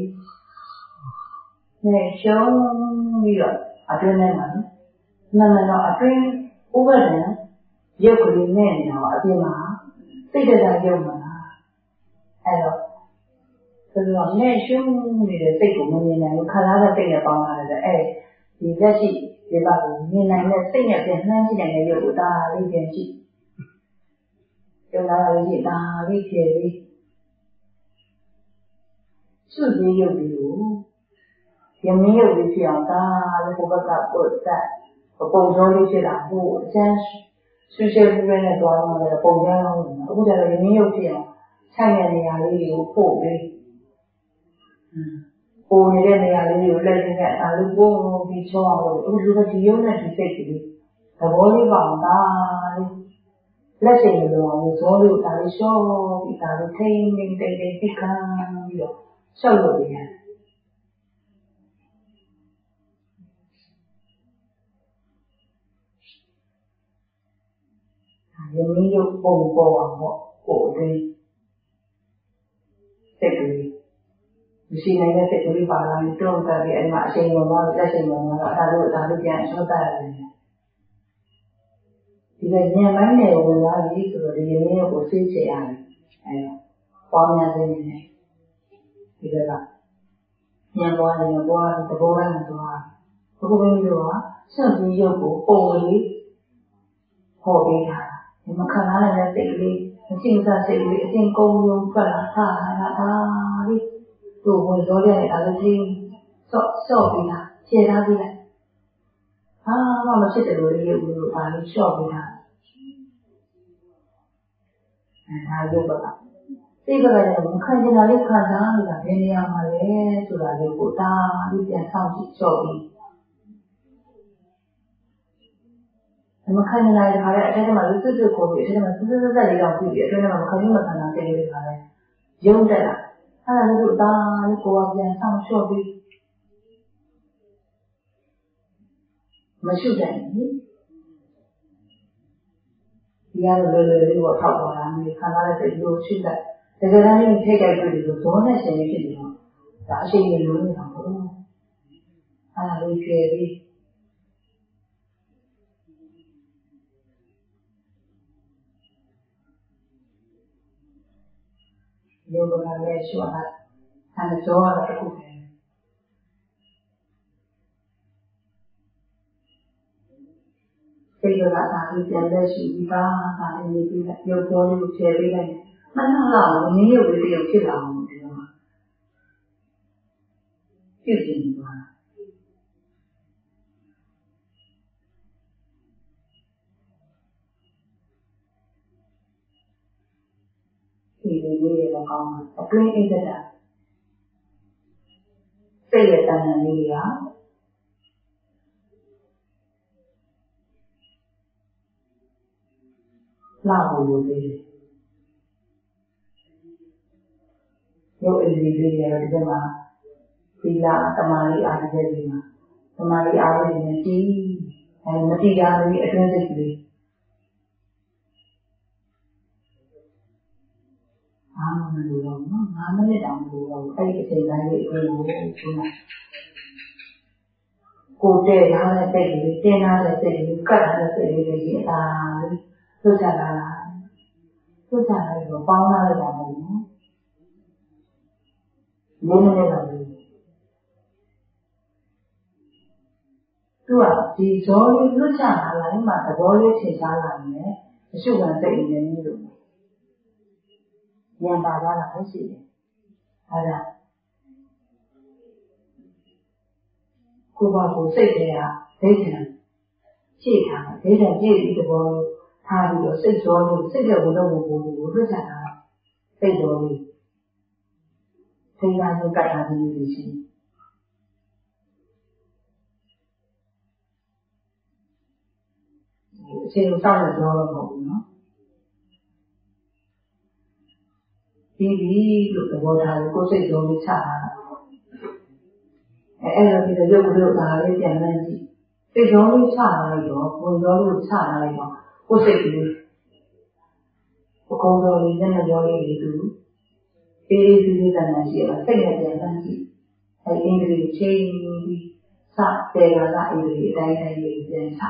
နဲ့ရှုံးပြီးတော့အတွင်းထဲမှာနာမည်တော့အတွင်းဥပဒေရုပ်ကလေးနဲ့နေတော့အပြင်မှာစိတ်တရားရုပ်မှာအဲ့တော့ဆိုတော့နဲ့ရှုံးနေတဲ့စိတ်ကိုမမြင်နိုင်ဘူးခံစားတဲ့စိတ်နဲ့ပေါင်းလာတယ်အဲ့ဒီလက်ရှိဒီဘက်ကိုမြင်နိုင်တဲ့စိတ်နဲ့ပြန်နှမ်းကြည့်နိုင်တဲ့ရုပ်ကိုဒါလေးပြန်ကြည့်ကျန်တာလေးဒါလေးဖြည့်ပြီးစွတ်ပြီးရုပ်ပြီးကိုယမင်းရုပ်ပြီးဖြစ်အောင်ဒါလေးကိုဘက်ကပုတ်သက်ပုံစံလေးဖြစ်တာဟိုအကျန်းဆွေးဆွေးပြီးနဲ့တွားတော့လည်းပုံစံအောင်အခုကျတော့ယမင်းရုပ်ဖြစ်အောင်ဆိုင်တဲ့နေရာလေးတွေကိုပို့ပြီးပို့နေတဲ့နေရာလေးတွေကိုလက်ရင်းနဲ့ဒါလေးပို့ပြီးချောအောင်လို့အခုလိုဒီရုပ်နဲ့ဒီစိတ်ကလေးသဘောလေးပါအောင်ဒါလေးလက်ရှိလိုအောင်ဇောလို့ဒါလေးရှော့ပြီးဒါလေးထိမ့်နေတိတ်တိတ်ပြီးခံပြီးတော့ရှော့လို့ရတယ်ယမင်းတို့ပုံပေါ်အောင်ပေါ့ကိုယ်လေးစိတ်ကလေးမရှိနိုင်တဲ့စိတ်ကလေးပါလာရင်တွန်းတက်ပြီးအဲ့မှာအချိန်ဝင်သွားလက်ချိန်ဝင်သွားတော့အဲ့ဒါလို့ဒါလေးပြန်ရှော့တတ်ရတယ်ဒီကညံပိုင်းနဲ့ဝင်သွားပြီဆိုတော့ဒီယမင်းကိုဆေးချရတယ်အဲပေါင်းများနေတယ်ဒီကညံသွားတယ်ပွားသဘောနဲ့သွားအခုဘယ်လိုလဲဆက်ပြီးရုပ်ကိုပုံလေးဟောပေးတာဒီမှာခံရတဲ့စိတ်ကလေးအကျဉ်းစားစိတ်ကလေးအကျဉ်းကုန်းလုံးထွက်လာတာဒါလေးတို့ဝင်တော့တဲ့အဲ့ဒါလေးဆော့ဆော့ပြီးတာခြေထားပြီးလိုက်ဟာမှမဖြစ်တယ်လို့ရုပ်လို့ဒါလေးဆော့ပြီးတာအဲဒါရုပ်ကစိတ်ကလည်းမခံကျင်တာလေးခံစားနေတာဘယ်နေရာမှာလဲဆိုတာလေးကိုဒါလေးပြန်ဆောင်ကြည့်ဆော့ပြီးမခံနိုင်တဲ့ခါကျအထဲမှာလွတ်ဆွတ်ကိုပြီးအထဲမှာစစစစလေးတော့ပြီးပြီးအတွင်းထဲမှာမခံနိုင်မခံနိုင်တဲ့လေးခါလဲရုံးတက်လာအဲ့ဒါလို့ဒါလေးကိုပြန်ဆောင်လျှော့ပြီးမရှုတဲ့ဘူးဒီကတော့လွယ်လွယ်လေးကိုထောက်ပေါ်လာမယ်ခံစားတဲ့စိတ်ကိုရှုတဲ့တကယ်တမ်းလေးထိတ်ကြိုက်တွေ့လို့ဇောနဲ့ရှင်လေးဖြစ်နေတော့ဒါအရှိန်လေးလုံးနေတာပေါ့အဲ့ဒါလေးဖြည့်ပြီးယောဂနာနဲ့ရှုတာအဲဒါကြောရတဲ့ခုပဲစိတ်ကသာပြီးပြန်လက်ရှိပြီးပါဒါလေးနေပြီးရုပ်ပေါ်လေးကိုဖြည့်ပေးလိုက်မနှောက်တော့မင်းရုပ်လေးတရုပ်ဖြစ်လာအောင်ဒီမှာပြည့်စုံသွားဒီလိုလေးတွေကောင်းတာအတွင်းအိတ်တာစိတ်ရဲ့တဏ္ဍာလေးကလာဖို့လိုသေးတယ်ရုပ်အိတ်လေးတွေရောဒီမှာသီလသမာဓိအားဖြင့်ဒီမှာသမာဓိအားဖြင့်နေကြည့်အဲမတိကားလေးအတွင်းစိတ်ကလေးဘာမှမလိုတော့ဘူးနော်ငါးမိနစ်တောင်မလိုတော့ဘူးအဲ့ဒီအချိန်တိုင်းလေးအတွင်းကိုကျူးလိုက်ကိုတဲ့ထားတဲ့စိတ်ကလေးတင်းထားတဲ့စိတ်ကလေးကတ်ထားတဲ့စိတ်ကလေးတွေအသာလေးလွတ်ချလာတာလွတ်ချလာပြီးတော့ပေါင်းလာလိုက်တာမဟုတ်ဘူးလေးမိနစ်တော့ဘူးသူကဒီဇောလေးလွတ်ချလာလိုက်မှသဘောလေးထင်ရှားလာတယ်အရှုခံစိတ်နေနေလို့ဉာဏ်ပါသွားတာပဲရှိတယ်အဲဒါကိုယ်ပါကိုစိတ်တွေကဒိဋ္ဌံဖြည့်ထားတယ်ဒိဋ္ဌံပြည့်ပြီးသဘောထားပြီးတော့စိတ်ကြောလို့စိတ်ရဲ့ဝင်တော့ဝင်ကိုကိုလွတ်ချတာစိတ်တော်လေးစိတ်သားကိုကတ်ထားခြင်းလို့ရှိတယ်အချိန်ကိုစောင့်ရတော့မဟုတ်ဘူးနော်ဒီဒီလို့သဘောထားကိုစိတ်တော်လေးချတာအဲအဲ့လိုပြီးတော့ရုပ်ကလေးဒါလေးပြန်လည်ကြည့်စိတ်တော်လေးချလိုက်တော့ဝင်တော်လေးချလိုက်တော့ကိုယ်စိတ်ကလေးကိုယ်ကောင်းတော်လေးနဲ့မရောလေးတွေသူအေးအေးဆေးဆေးတန်တန်ရှိရစိတ်နဲ့ပြန်တန်းကြည့်အဲအင်္ဂလိပ်ချင်းပြီးစတယ်လာကအင်္ဂလိပ်အတိုင်းတိုင်းလေးပြန်ချ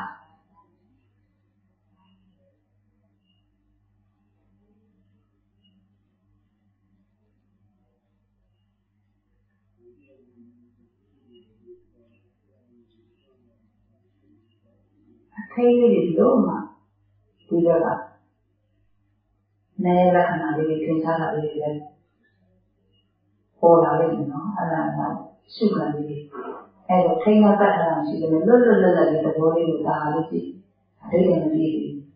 ထိလေးတွေတော့မှဒီတော့ကနယ်လက္ခဏာလေးတွေသင်ထားတာလေးတွေပေါ်လာလိမ့်မယ်နော်အဲ့ဒါကရှုခံလေးအဲ့တော့ထိန်းမတတ်တာရှိတယ်လွတ်လွတ်လပ်လပ်ဒီသဘောလေးကိုဒါလေးကြည့်အတိတ်နဲ့ကြည့်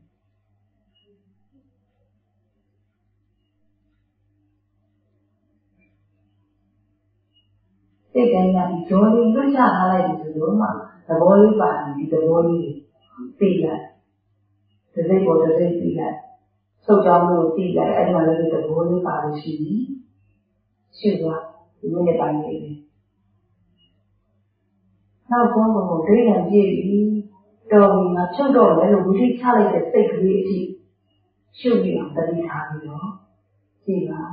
စိတ်တိုင်းကဒီဇောလေးလွတ်ချထားလိုက်ပြီဆိုတော့မှသဘောလေးပါတယ်ဒီသဘောလေးပြီးလိုက်ဒီစိတ်ကိုဒီစိတ်ပြီးလိုက်ဆုတ်ကြောင်းလို့ပြီးလိုက်အဲ့မှာလည်းသဘောလေးပါလို့ရှိရင်ရှုသွားဒီမိနစ်ပိုင်းလေးနောက်ဆုံးတော့ဒိဋ္ဌံပြည့်ပြီတော်ပြီငါဖြုတ်တော့မယ်လို့ဝိသိချလိုက်တဲ့စိတ်ကလေးအထိရှုပြီးအောင်တတိထားပြီးတော့ကြည့်ပါ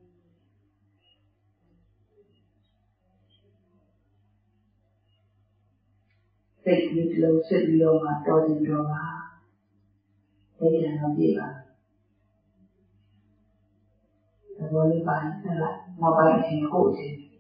စိတ်ကလေးလုံးစစ်ပြီးတော့မှတော်စီတော်ပါဒိဋ္ဌံတော့ပြည့်ပါသဘောလေးပိုင်းဆက်လိုက်နောက်ပိုင်းအချိန်ကိုအချိန်